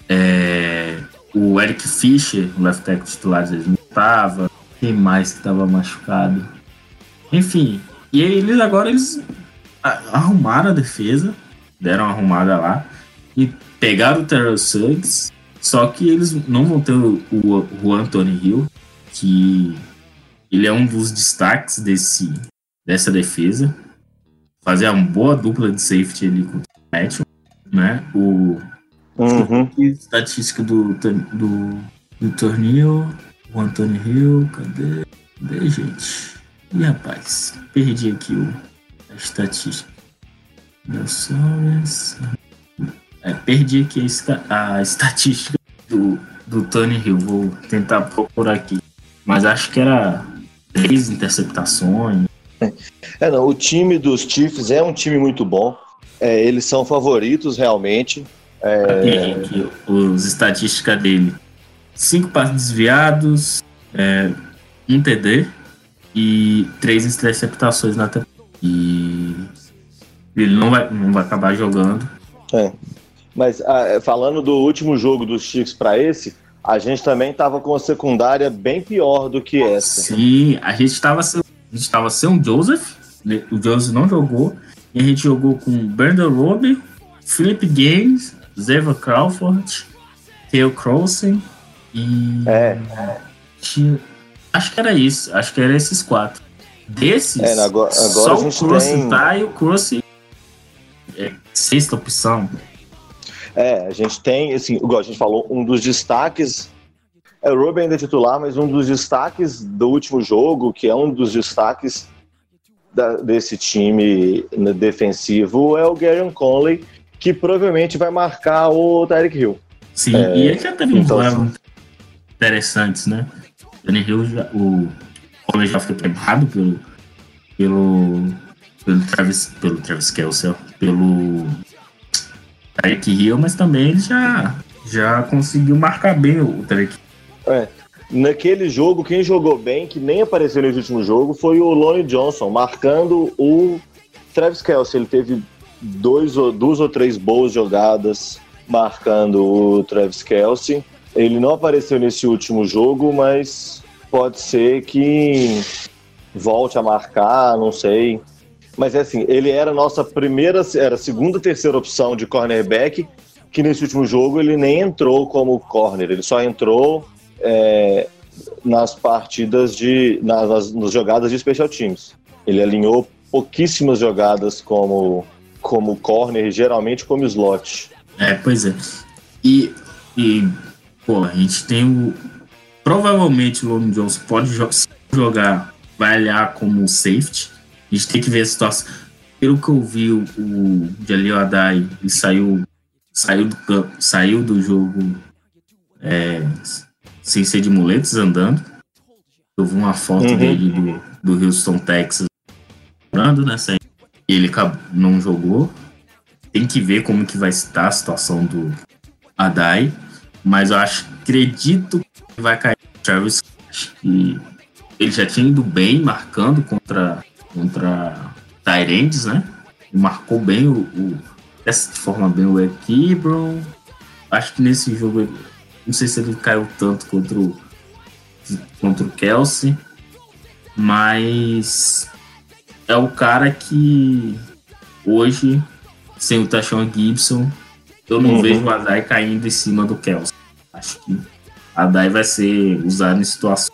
O Eric Fischer, o left tackle titular, eles não estavam. Quem mais que estava machucado? Enfim, e eles agora arrumaram a defesa, deram uma arrumada lá e pegaram o Terrell Suggs, só que eles não vão ter o Anthony Hill, que ele é um dos destaques dessa defesa. Fazer uma boa dupla de safety ali com o Matthew, né? Estatística do torneio, o Anthony Hill, cadê, gente? Ih, rapaz, perdi aqui a estatística. Perdi aqui a estatística do Tony Hill. Vou tentar procurar aqui. Mas acho que era 3 interceptações. Não, o time dos Chiefs é um time muito bom. Eles são favoritos, realmente. Aqui, as estatísticas dele: 5 passes desviados, 1 TD e 3 interceptações na temporada. E ele não vai acabar jogando. Mas falando do último jogo dos Chiefs para esse, a gente também estava com uma secundária bem pior do que essa. Sim, a gente estava sem o Joseph. O Joseph não jogou. E a gente jogou com Brandon Roby, Philip Gaines, Zeva Crawford, Theo Crossen e... Acho que era isso. Acho que era esses 4. Desses, agora só a o gente Crossen tá e o Crossen é 6ª opção. A gente tem, assim, igual a gente falou, um dos destaques... O Roby ainda é titular, mas um dos destaques do último jogo, que é um dos destaques desse time defensivo, é o Garyon Conley, que provavelmente vai marcar o Tyreek Hill. Sim, e ele já teve uns jogos interessantes, né? O Tyreek Hill, o Conley já foi queimado pelo Travis Kelce, pelo Tyreek Hill, mas também ele já conseguiu marcar bem o Tyreek Hill. Naquele jogo, quem jogou bem, que nem apareceu nesse último jogo, foi o Lonnie Johnson, marcando o Travis Kelce. Ele teve 2 ou 3 boas jogadas marcando o Travis Kelce. Ele não apareceu nesse último jogo, mas pode ser que volte a marcar, não sei. Mas assim, ele era a nossa segunda, terceira opção de cornerback, que nesse último jogo ele nem entrou como corner, ele só entrou nas partidas nas jogadas de special teams. Ele alinhou pouquíssimas jogadas como corner, geralmente como slot. Pois é. E a gente tem provavelmente o Lonnie Johnson pode jogar, vai aliar como safety. A gente tem que ver a situação. Pelo que eu vi, o Jaleel Addae saiu do jogo sem ser de muletas, andando. Eu vi uma foto dele do Houston, Texas, andando, né? E ele não jogou. Tem que ver como que vai estar a situação do Addae, mas eu acredito que vai cair o Travis. Acho que ele já tinha ido bem marcando contra Tyrands, né? Ele marcou bem dessa forma bem o Eric Ebron. Acho que nesse jogo, não sei se ele caiu tanto contra o Kelce, mas é o cara que hoje, sem o Tashawn Gibson, eu não vejo o Addae caindo em cima do Kelce. Acho que a Addae vai ser usado em situações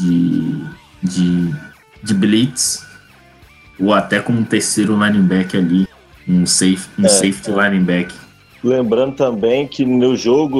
de blitz, ou até como um terceiro linebacker ali, um safety linebacker. Lembrando também que no jogo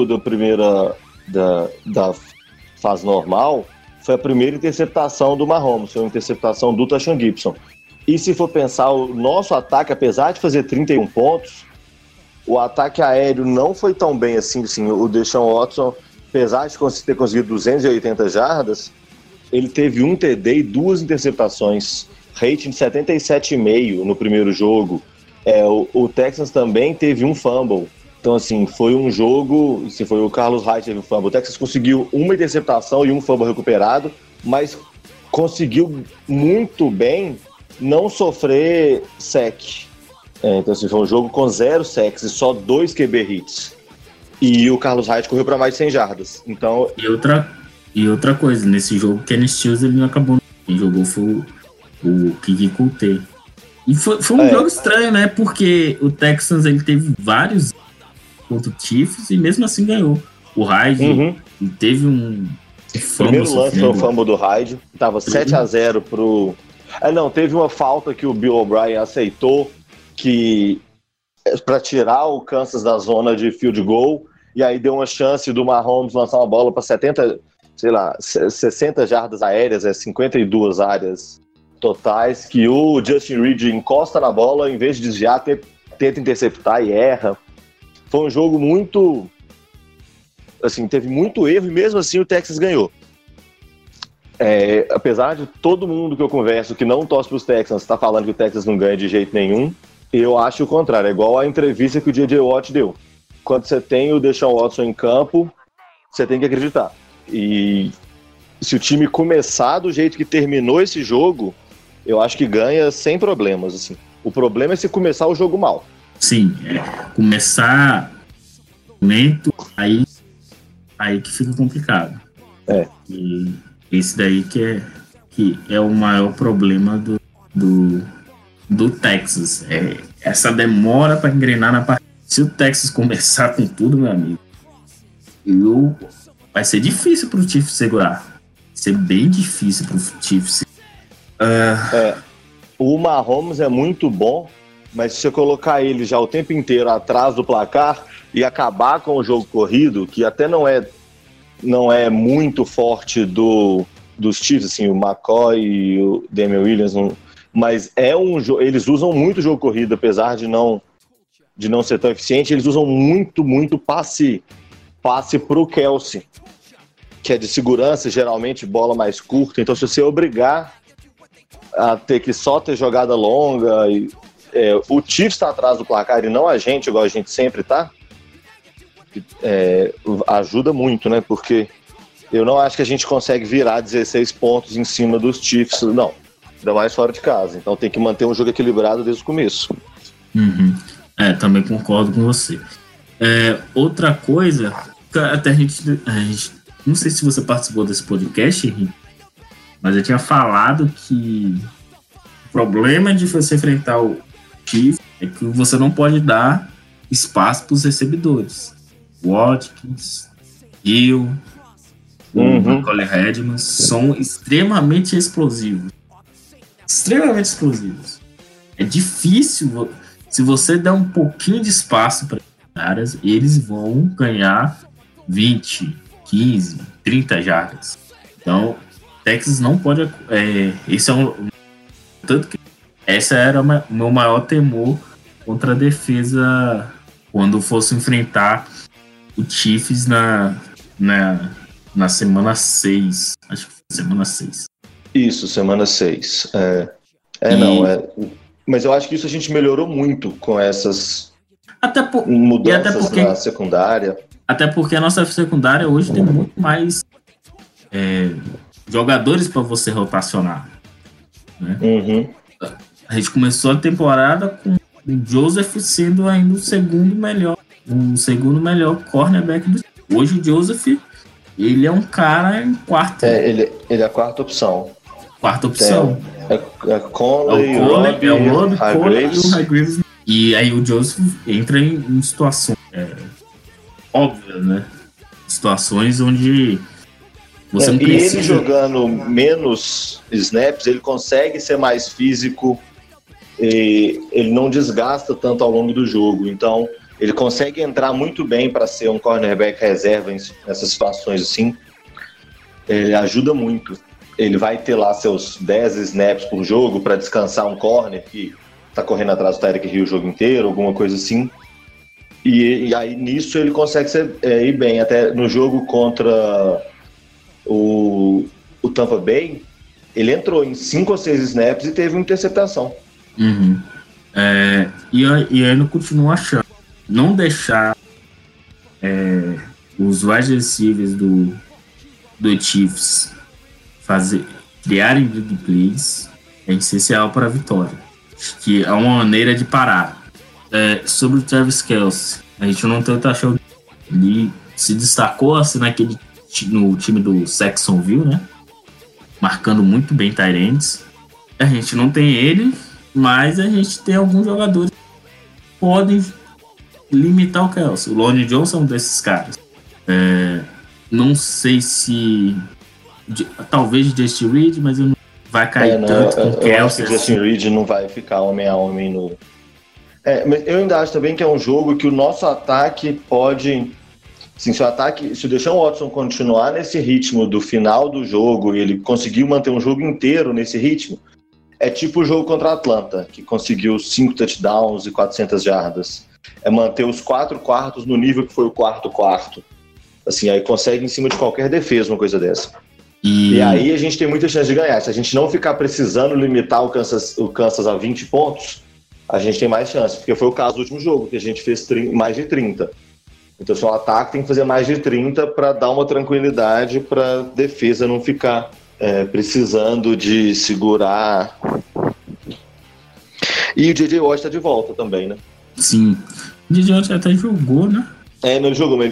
da fase normal, foi a primeira interceptação do Mahomes, foi uma interceptação do Tashawn Gibson. E se for pensar, o nosso ataque, apesar de fazer 31 pontos, o ataque aéreo não foi tão bem assim. O Deshaun Watson, apesar de ter conseguido 280 jardas, ele teve um TD e 2 interceptações, rating de 77,5 no primeiro jogo. O Texans também teve um fumble. Então, assim, foi um jogo... foi o Carlos Hyde teve um fumble. O Texas conseguiu uma interceptação e um fumble recuperado, mas conseguiu muito bem não sofrer sec. Então, assim, foi um jogo com 0 secs e só 2 QB hits. E o Carlos Hyde correu para mais de 100 jardas. Então... E outra coisa, nesse jogo, Kenny Stills ele não acabou. Quem jogou foi o Kiki Couté. E foi um jogo estranho, né? Porque o Texans ele teve vários contra o Chiefs e mesmo assim ganhou. O Hyde teve um primeiro lance foi o fumble do Hyde. Tava 7-0 pro... teve uma falta que o Bill O'Brien aceitou para tirar o Kansas da zona de field goal, e aí deu uma chance do Mahomes lançar uma bola para 60 jardas aéreas, 52 áreas totais, que o Justin Reed encosta na bola, em vez de desviar, tenta interceptar e erra. Foi um jogo muito... assim, teve muito erro e mesmo assim o Texas ganhou. Apesar de todo mundo que eu converso que não torce para os Texans está falando que o Texas não ganha de jeito nenhum, eu acho o contrário. É igual a entrevista que o J.J. Watt deu. Quando você tem o Deshaun Watson em campo, você tem que acreditar. E se o time começar do jeito que terminou esse jogo, eu acho que ganha sem problemas. Assim. O problema é se começar o jogo mal. Sim, começar lento, aí que fica complicado. E esse daí que é o maior problema do Texas. Essa demora para engrenar na partida. Se o Texas começar com tudo, meu amigo, vai ser difícil para o Chiefs segurar. Vai ser bem difícil para o Chiefs. O Mahomes é muito bom, mas se você colocar ele já o tempo inteiro atrás do placar e acabar com o jogo corrido, que até não é muito forte dos Chiefs, assim, o McCoy e o Damian Williams, mas eles usam muito o jogo corrido, apesar de não ser tão eficiente, eles usam muito passe pro Kelce, que é de segurança, geralmente bola mais curta. Então, se você obrigar a ter que só ter jogada longa, o Chiefs está atrás do placar e não a gente, igual a gente sempre tá, ajuda muito, né? Porque eu não acho que a gente consegue virar 16 pontos em cima dos Chiefs, não. Ainda mais fora de casa. Então tem que manter um jogo equilibrado desde o começo. Também concordo com você. Outra coisa, até a gente não sei se você participou desse podcast, Henrique, mas eu tinha falado que o problema de você enfrentar o Chiefs é que você não pode dar espaço para os recebedores. Watkins, Hill, o Macaulay Edmonds são extremamente explosivos. É difícil, se você der um pouquinho de espaço para os caras, eles vão ganhar 20, 15, 30 jardas. Então, Texas não pode... esse é tanto que essa era o meu maior temor contra a defesa quando fosse enfrentar o Chiefs na semana 6. Acho que foi semana 6. Isso, semana 6. Mas eu acho que isso a gente melhorou muito com essas mudanças na secundária. Até porque a nossa secundária hoje tem muito mais jogadores para você rotacionar. Né? A gente começou a temporada com o Joseph sendo ainda o segundo melhor cornerback do time. Hoje o Joseph, ele é um cara em quarto. Ele é a quarta opção. Conley, o Robbie, e o Hargreaves. E aí o Joseph entra em situações óbvias, né? Situações onde você não precisa... E ele jogando menos snaps, ele consegue ser mais físico, e ele não desgasta tanto ao longo do jogo. Então, ele consegue entrar muito bem para ser um cornerback reserva nessas situações assim. Ele ajuda muito. Ele vai ter lá seus 10 snaps por jogo para descansar um corner que tá correndo atrás do Tyreek Hill o jogo inteiro, alguma coisa assim. E aí nisso ele consegue ir bem. Até no jogo contra o Tampa Bay, ele entrou em 5 ou 6 snaps e teve uma interceptação. Uhum. E aí eu continuo achando. Não deixar os wide receivers do Chiefs criarem big plays é essencial para a vitória. Acho que é uma maneira de parar. Sobre o Travis Kelce, a gente não tenta achar. Ele se destacou assim no time do Jacksonville, né? Marcando muito bem tight ends. A gente não tem ele, mas a gente tem alguns jogadores que podem limitar o Kelce. O Lonnie Johnson é um desses caras. Não sei se talvez Justin Reed, mas eu não vai cair tanto com o Kelce. Eu acho que Justin Reed não vai ficar homem a homem no... mas eu ainda acho também que é um jogo que o nosso ataque pode... Assim, se o Deshaun Watson continuar nesse ritmo do final do jogo e ele conseguiu manter um jogo inteiro nesse ritmo, é tipo o jogo contra a Atlanta, que conseguiu 5 touchdowns e 400 jardas. É manter os 4 quartos no nível que foi o quarto. Assim, aí consegue em cima de qualquer defesa uma coisa dessa. E aí a gente tem muita chance de ganhar. Se a gente não ficar precisando limitar o Kansas a 20 pontos, a gente tem mais chance. Porque foi o caso do último jogo, que a gente fez mais de 30. Então, se o ataque tem que fazer mais de 30 para dar uma tranquilidade para a defesa não ficar precisando de segurar. E o J.J. Watt está de volta também, né? Sim. O J.J. Watt até jogou, né? Não jogou, mas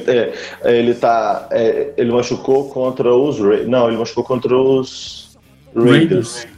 ele machucou contra os Não, ele machucou contra os Raiders.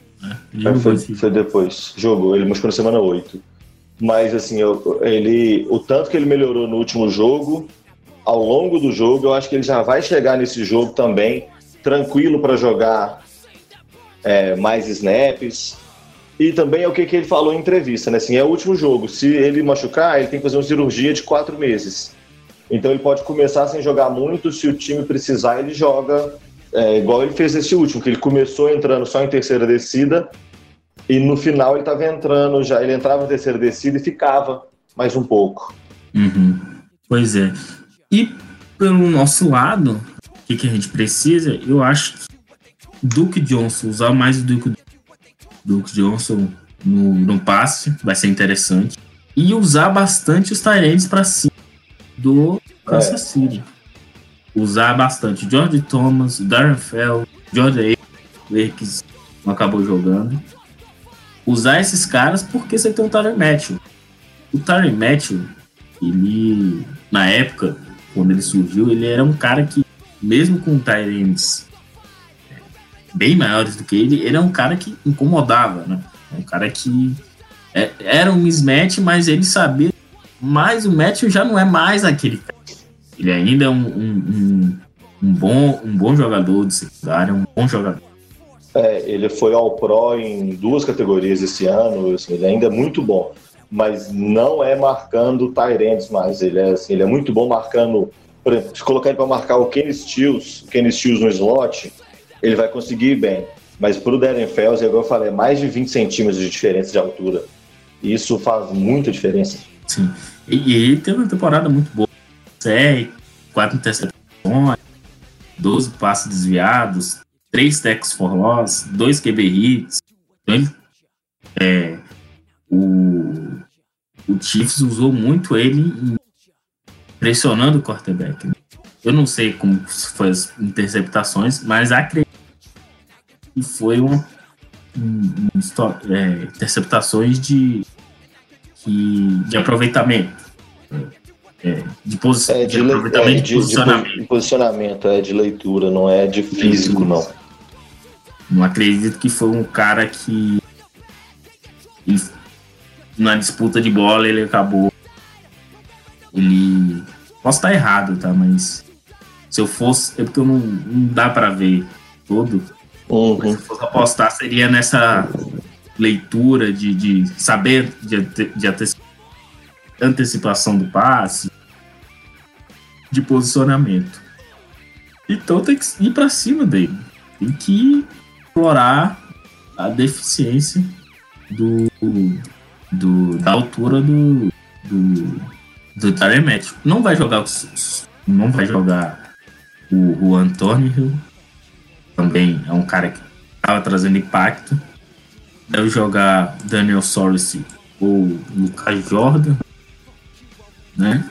Foi depois. Jogou, ele machucou na semana 8. Mas assim, o tanto que ele melhorou no último jogo, ao longo do jogo, eu acho que ele já vai chegar nesse jogo também tranquilo para jogar mais snaps. E também é o que ele falou em entrevista, né? Assim, é o último jogo. Se ele machucar, ele tem que fazer uma cirurgia de 4 meses. Então ele pode começar sem jogar muito, se o time precisar, ele joga igual ele fez esse último, que ele começou entrando só em terceira descida e no final ele estava entrando já, ele entrava em terceira descida e ficava mais um pouco. Uhum. Pois é. E pelo nosso lado, o que a gente precisa, eu acho que Duke Johnson, usar mais o Duke Johnson no passe, vai ser interessante. E usar bastante os tight ends para cima do Kansas City. Usar bastante George Thomas, Darren Fell, George Ayer, que não acabou jogando. Usar esses caras porque você tem o Tyrann Mathieu. O Tyrann Mathieu, ele, na época, quando ele surgiu, ele era um cara que, mesmo com tight ends bem maiores do que ele é um cara que incomodava, né? Um cara que era um mismatch, mas ele sabia. Mas o Matthew já não é mais aquele cara. Ele ainda é um bom jogador de secundária, um bom jogador. Ele foi ao Pro em 2 categorias esse ano, assim, ele ainda é muito bom, mas não é marcando tight ends mais. Ele é muito bom marcando, por exemplo, se colocar ele para marcar o Kenny Stills no slot, ele vai conseguir ir bem. Mas para o Darren Fells, igual eu falei, é mais de 20 centímetros de diferença de altura. E isso faz muita diferença. Sim. E ele teve uma temporada muito boa. 4 interceptações, 12 passes desviados, 3 tackles for loss, 2 QB hits. Então, o Chiefs usou muito ele pressionando o quarterback. Eu não sei como foi as interceptações, mas acredito que foi interceptações de aproveitamento. De aproveitamento de posicionamento. De posicionamento, de leitura, não é de físico, não. Não acredito que foi um cara que na disputa de bola ele acabou. Posso estar errado, tá? Mas se eu fosse, é porque não dá para ver todo. Mas se eu fosse apostar, seria nessa leitura de saber de antecipação do passe, de posicionamento. Então tem que ir para cima dele. Tem que explorar a deficiência da altura do do Tyrann Matthew. Não vai jogar o Antônio, também é um cara que estava trazendo impacto. Deve jogar Daniel Sorensen ou Lucas Jordan, né?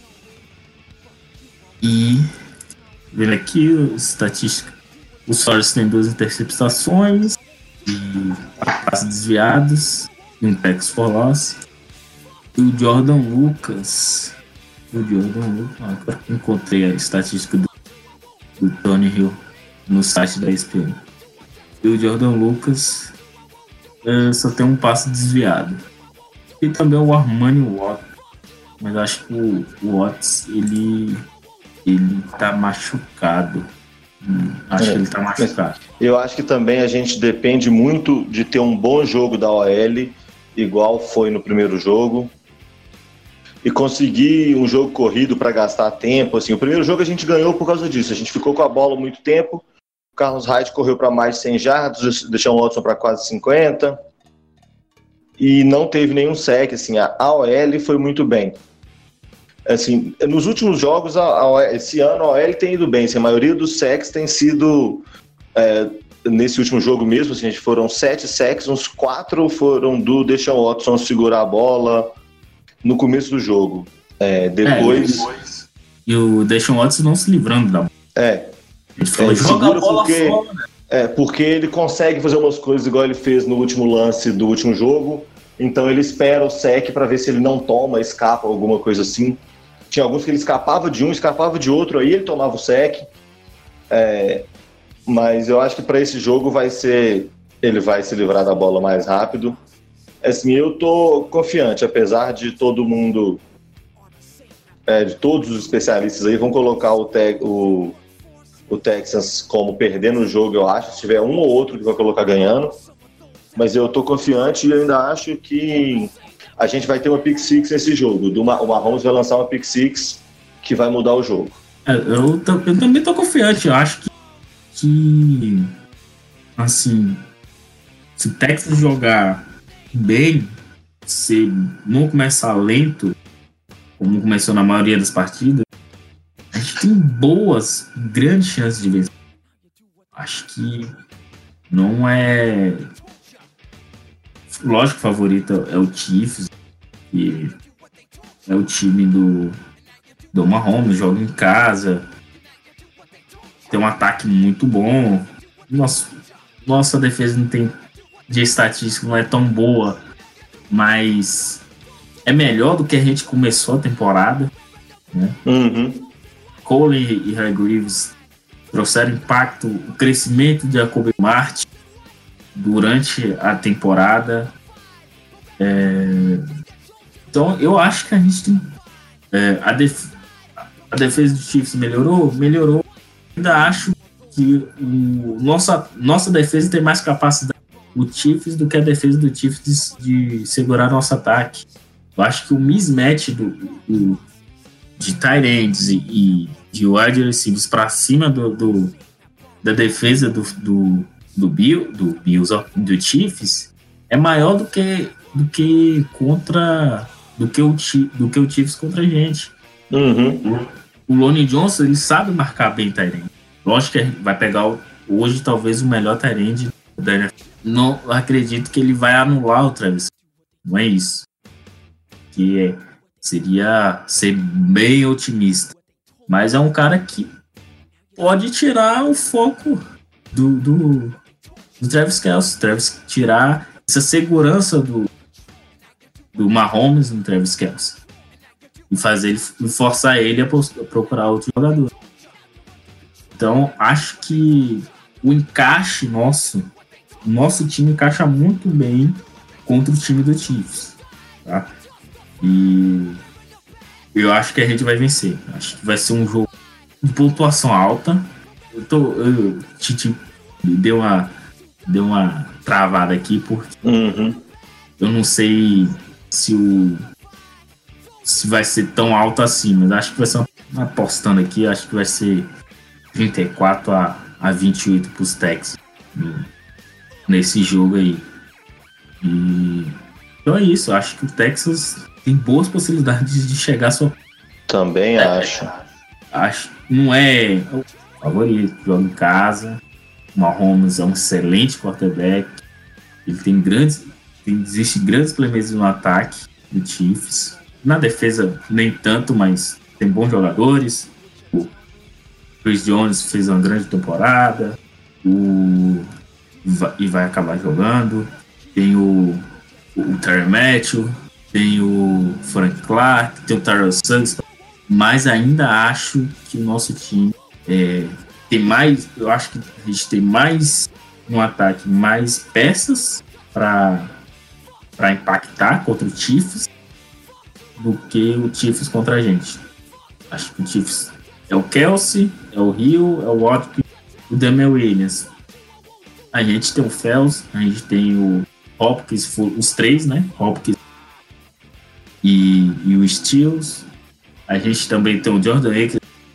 E vendo aqui estatística, o Sorensen tem 2 interceptações e 4 passes desviados e um tackle for loss. E o Jordan Lucas, agora que encontrei a estatística do Tony Hill no site da ESPN. E o Jordan Lucas só tem um passe desviado. E também o Armani Watts, mas acho que o Watts ele tá machucado. Acho que ele tá machucado. Eu acho que também a gente depende muito de ter um bom jogo da OL, igual foi no primeiro jogo, e conseguir um jogo corrido para gastar tempo. Assim, o primeiro jogo a gente ganhou por causa disso. A gente ficou com a bola muito tempo. O Carlos Hyde correu para mais de 100 jardas, deixou o Watson para quase 50 e não teve nenhum sec. Assim, a OL foi muito bem. Assim, nos últimos jogos, esse ano a OL tem ido bem. Assim, a maioria dos sacks tem sido nesse último jogo mesmo. Assim, foram 7 sacks, uns 4 foram do Deshaun Watson segurar a bola no começo do jogo. Depois... E o Deshaun Watson não se livrando da bola. Ele joga a bola fora, né? Porque ele consegue fazer umas coisas igual ele fez no último lance do último jogo. Então ele espera o sec para ver se ele não toma, escapa, alguma coisa assim. Tinha alguns que ele escapava de um, escapava de outro, aí ele tomava o sec. Mas eu acho que para esse jogo ele vai se livrar da bola mais rápido. Assim, eu tô confiante, apesar de todo mundo, de todos os especialistas aí vão colocar o Texans como perdendo o jogo, eu acho. Se tiver um ou outro que vai colocar ganhando. Mas eu tô confiante e ainda acho que a gente vai ter uma pick six nesse jogo. O Mahomes vai lançar uma pick six que vai mudar o jogo. Eu também tô confiante. Eu acho que assim, se o Texas jogar bem, se não começar lento, como começou na maioria das partidas, a gente tem grandes chances de vencer. Acho que não é... Lógico que o favorito é o Chiefs, que é o time do Mahomes, joga em casa, tem um ataque muito bom. Nossa defesa não tem de estatística, não é tão boa, mas é melhor do que a gente começou a temporada, né? Cole e Hargreaves trouxeram impacto, o crescimento de Jacoby Martin durante a temporada. Então eu acho que a gente tem a defesa do Chiefs melhorou. Ainda acho que nossa defesa tem mais capacidade do Chiefs do que a defesa do Chiefs de segurar nosso ataque. Eu acho que o mismatch de tight ends e de wide receivers para cima da defesa do Chiefs é maior do que o Chiefs contra a gente. O Lonnie Johnson, ele sabe marcar bem tight end. Lógico que vai pegar hoje talvez o melhor tight end da NFL. Não acredito que ele vai anular o Travis. Não é isso. Seria ser bem otimista. Mas é um cara que pode tirar o foco do Travis Kelce. Tirar essa segurança do Mahomes no Travis Kelce. E forçar ele a procurar outro jogador. Então, acho que o encaixe nosso time encaixa muito bem contra o time do Chiefs, tá? E eu acho que a gente vai vencer. Acho que vai ser um jogo de pontuação alta. Titi deu uma travada aqui, porque eu não sei se vai ser tão alto assim, mas acho que vai ser apostando aqui, acho que vai ser 34 a 28 para os Texans nesse jogo aí. E Então é isso, acho que o Texas tem boas possibilidades de chegar à sua... Também acho. Não é o favorito, joga em casa. O Mahomes é um excelente quarterback. Ele existe grandes playmakers no ataque do Chiefs. Na defesa, nem tanto, mas tem bons jogadores. O Chris Jones fez uma grande temporada. E vai acabar jogando. Tem o Terry Matthew, tem o Frank Clark, tem o Tyrell Suggs. Mas ainda acho que o nosso time tem mais. Eu acho que a gente tem mais no ataque, mais peças para impactar contra o Chiefs do que o Chiefs contra a gente. Acho que o Chiefs é o Kelsey, é o Hill, é o Watkins, o Damian Williams. A gente tem o Fells, a gente tem o Hopkins, os três, né? Hopkins e o Stills. A gente também tem o Jordan Akers.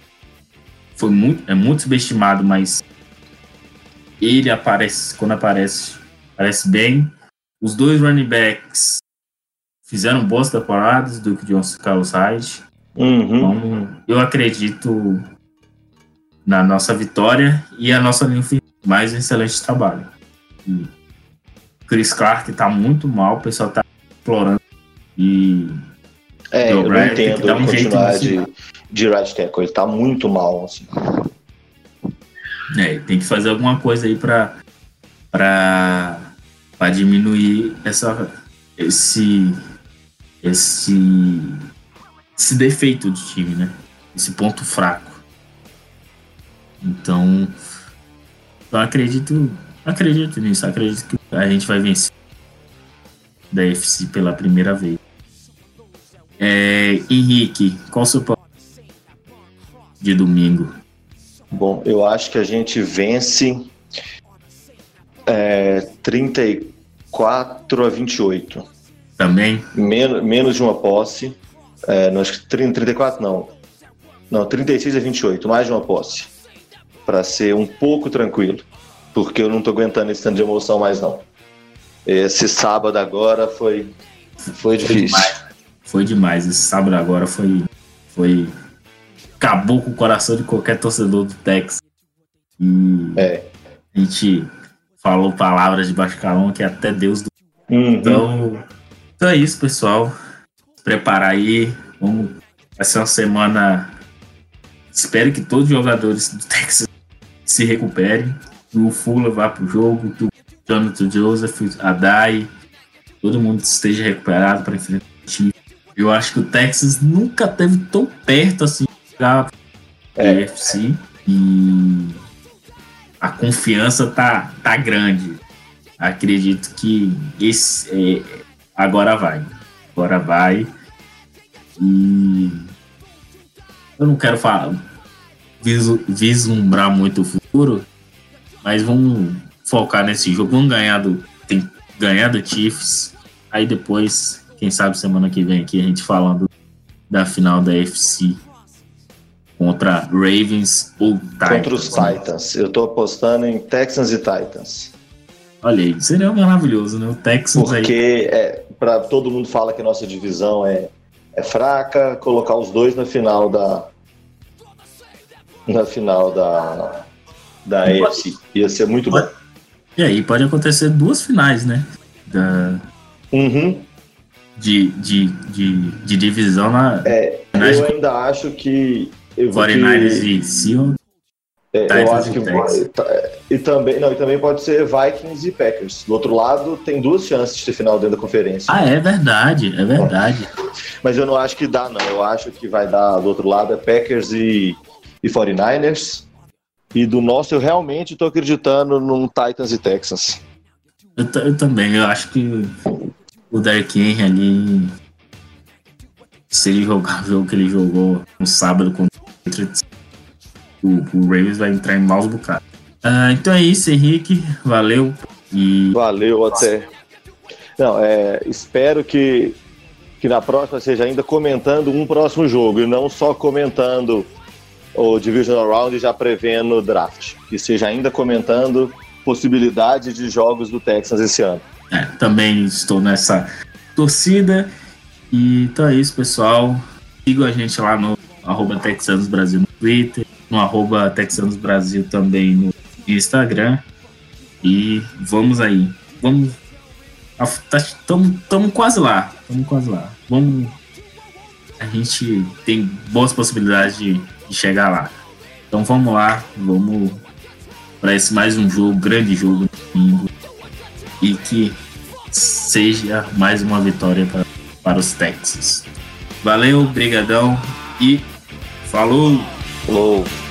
É muito subestimado, mas ele quando aparece bem. Os dois running backs fizeram boas temporadas, Duke Johnson e Carlos Hyde. Então, eu acredito na nossa vitória e a nossa linha mais um excelente trabalho. E Chris Clark tá muito mal, o pessoal tá explorando. E eu não entendo continuar de right tackle, ele tá muito mal, assim. Tem que fazer alguma coisa aí pra diminuir esse defeito de time, né? Esse ponto fraco. Então eu acredito nisso, acredito que a gente vai vencer da UFC pela primeira vez. Henrique, qual o seu plano de domingo? Bom, eu acho que a gente vence 34-28. Também? Menos de uma posse. Não, acho que 34 não. Não, 36-28, mais de uma posse. Para ser um pouco tranquilo. Porque eu não tô aguentando esse tanto de emoção mais, não. Esse sábado agora foi difícil. Foi demais. Esse sábado agora foi acabou com o coração de qualquer torcedor do Texas. E a gente falou palavras de baixo calão que até Deus do... Então é isso, pessoal. Se preparar aí. Vai ser uma semana. Espero que todos os jogadores do Texas se recuperem. O Fuller vá pro jogo, o Jonathan Joseph, a Dai, todo mundo esteja recuperado para enfrentar o time. Eu acho que o Texas nunca teve tão perto assim de jogar a UFC e a confiança tá grande. Acredito que agora vai. E eu não quero vislumbrar muito o futuro, mas vamos focar nesse jogo. Vamos ganhar do Chiefs. Aí depois, quem sabe semana que vem aqui a gente falando da final da UFC contra Ravens ou Titans. Contra os Titans. Eu tô apostando em Texans e Titans. Olha aí, seria maravilhoso, né? O Texans porque para todo mundo fala que a nossa divisão é fraca, colocar os dois na final da AFC. Ia ser muito bom. E aí pode acontecer duas finais, né? De divisão na... eu ainda acho que... 49ers e Seahawks. Eu acho que e também pode ser Vikings e Packers. Do outro lado, tem duas chances de ter final dentro da conferência. É verdade. Mas eu não acho que dá, não. Eu acho que vai dar do outro lado Packers e 49ers. E do nosso, eu realmente estou acreditando num Titans e Texans. Eu também. Eu acho que o Derrick Henry ali, se ele jogar o jogo que ele jogou no sábado contra o Ravens, vai entrar em maus bocados. Então é isso, Henrique. Valeu. Valeu, até. Não, espero que na próxima seja ainda comentando um próximo jogo e não só comentando o Divisional Round e já prevendo o draft. Que seja ainda comentando possibilidade de jogos do Texans esse ano. Também estou nessa torcida. E então é isso, pessoal. Sigam a gente lá no @TexanosBrasil no Twitter, no @TexanosBrasil também no Instagram. E vamos aí. Estamos quase lá. A gente tem boas possibilidades de chegar lá. Então vamos lá, vamos para esse mais um jogo, grande jogo no domingo, e que seja mais uma vitória para os Texans. Valeu, brigadão e falou! Falou!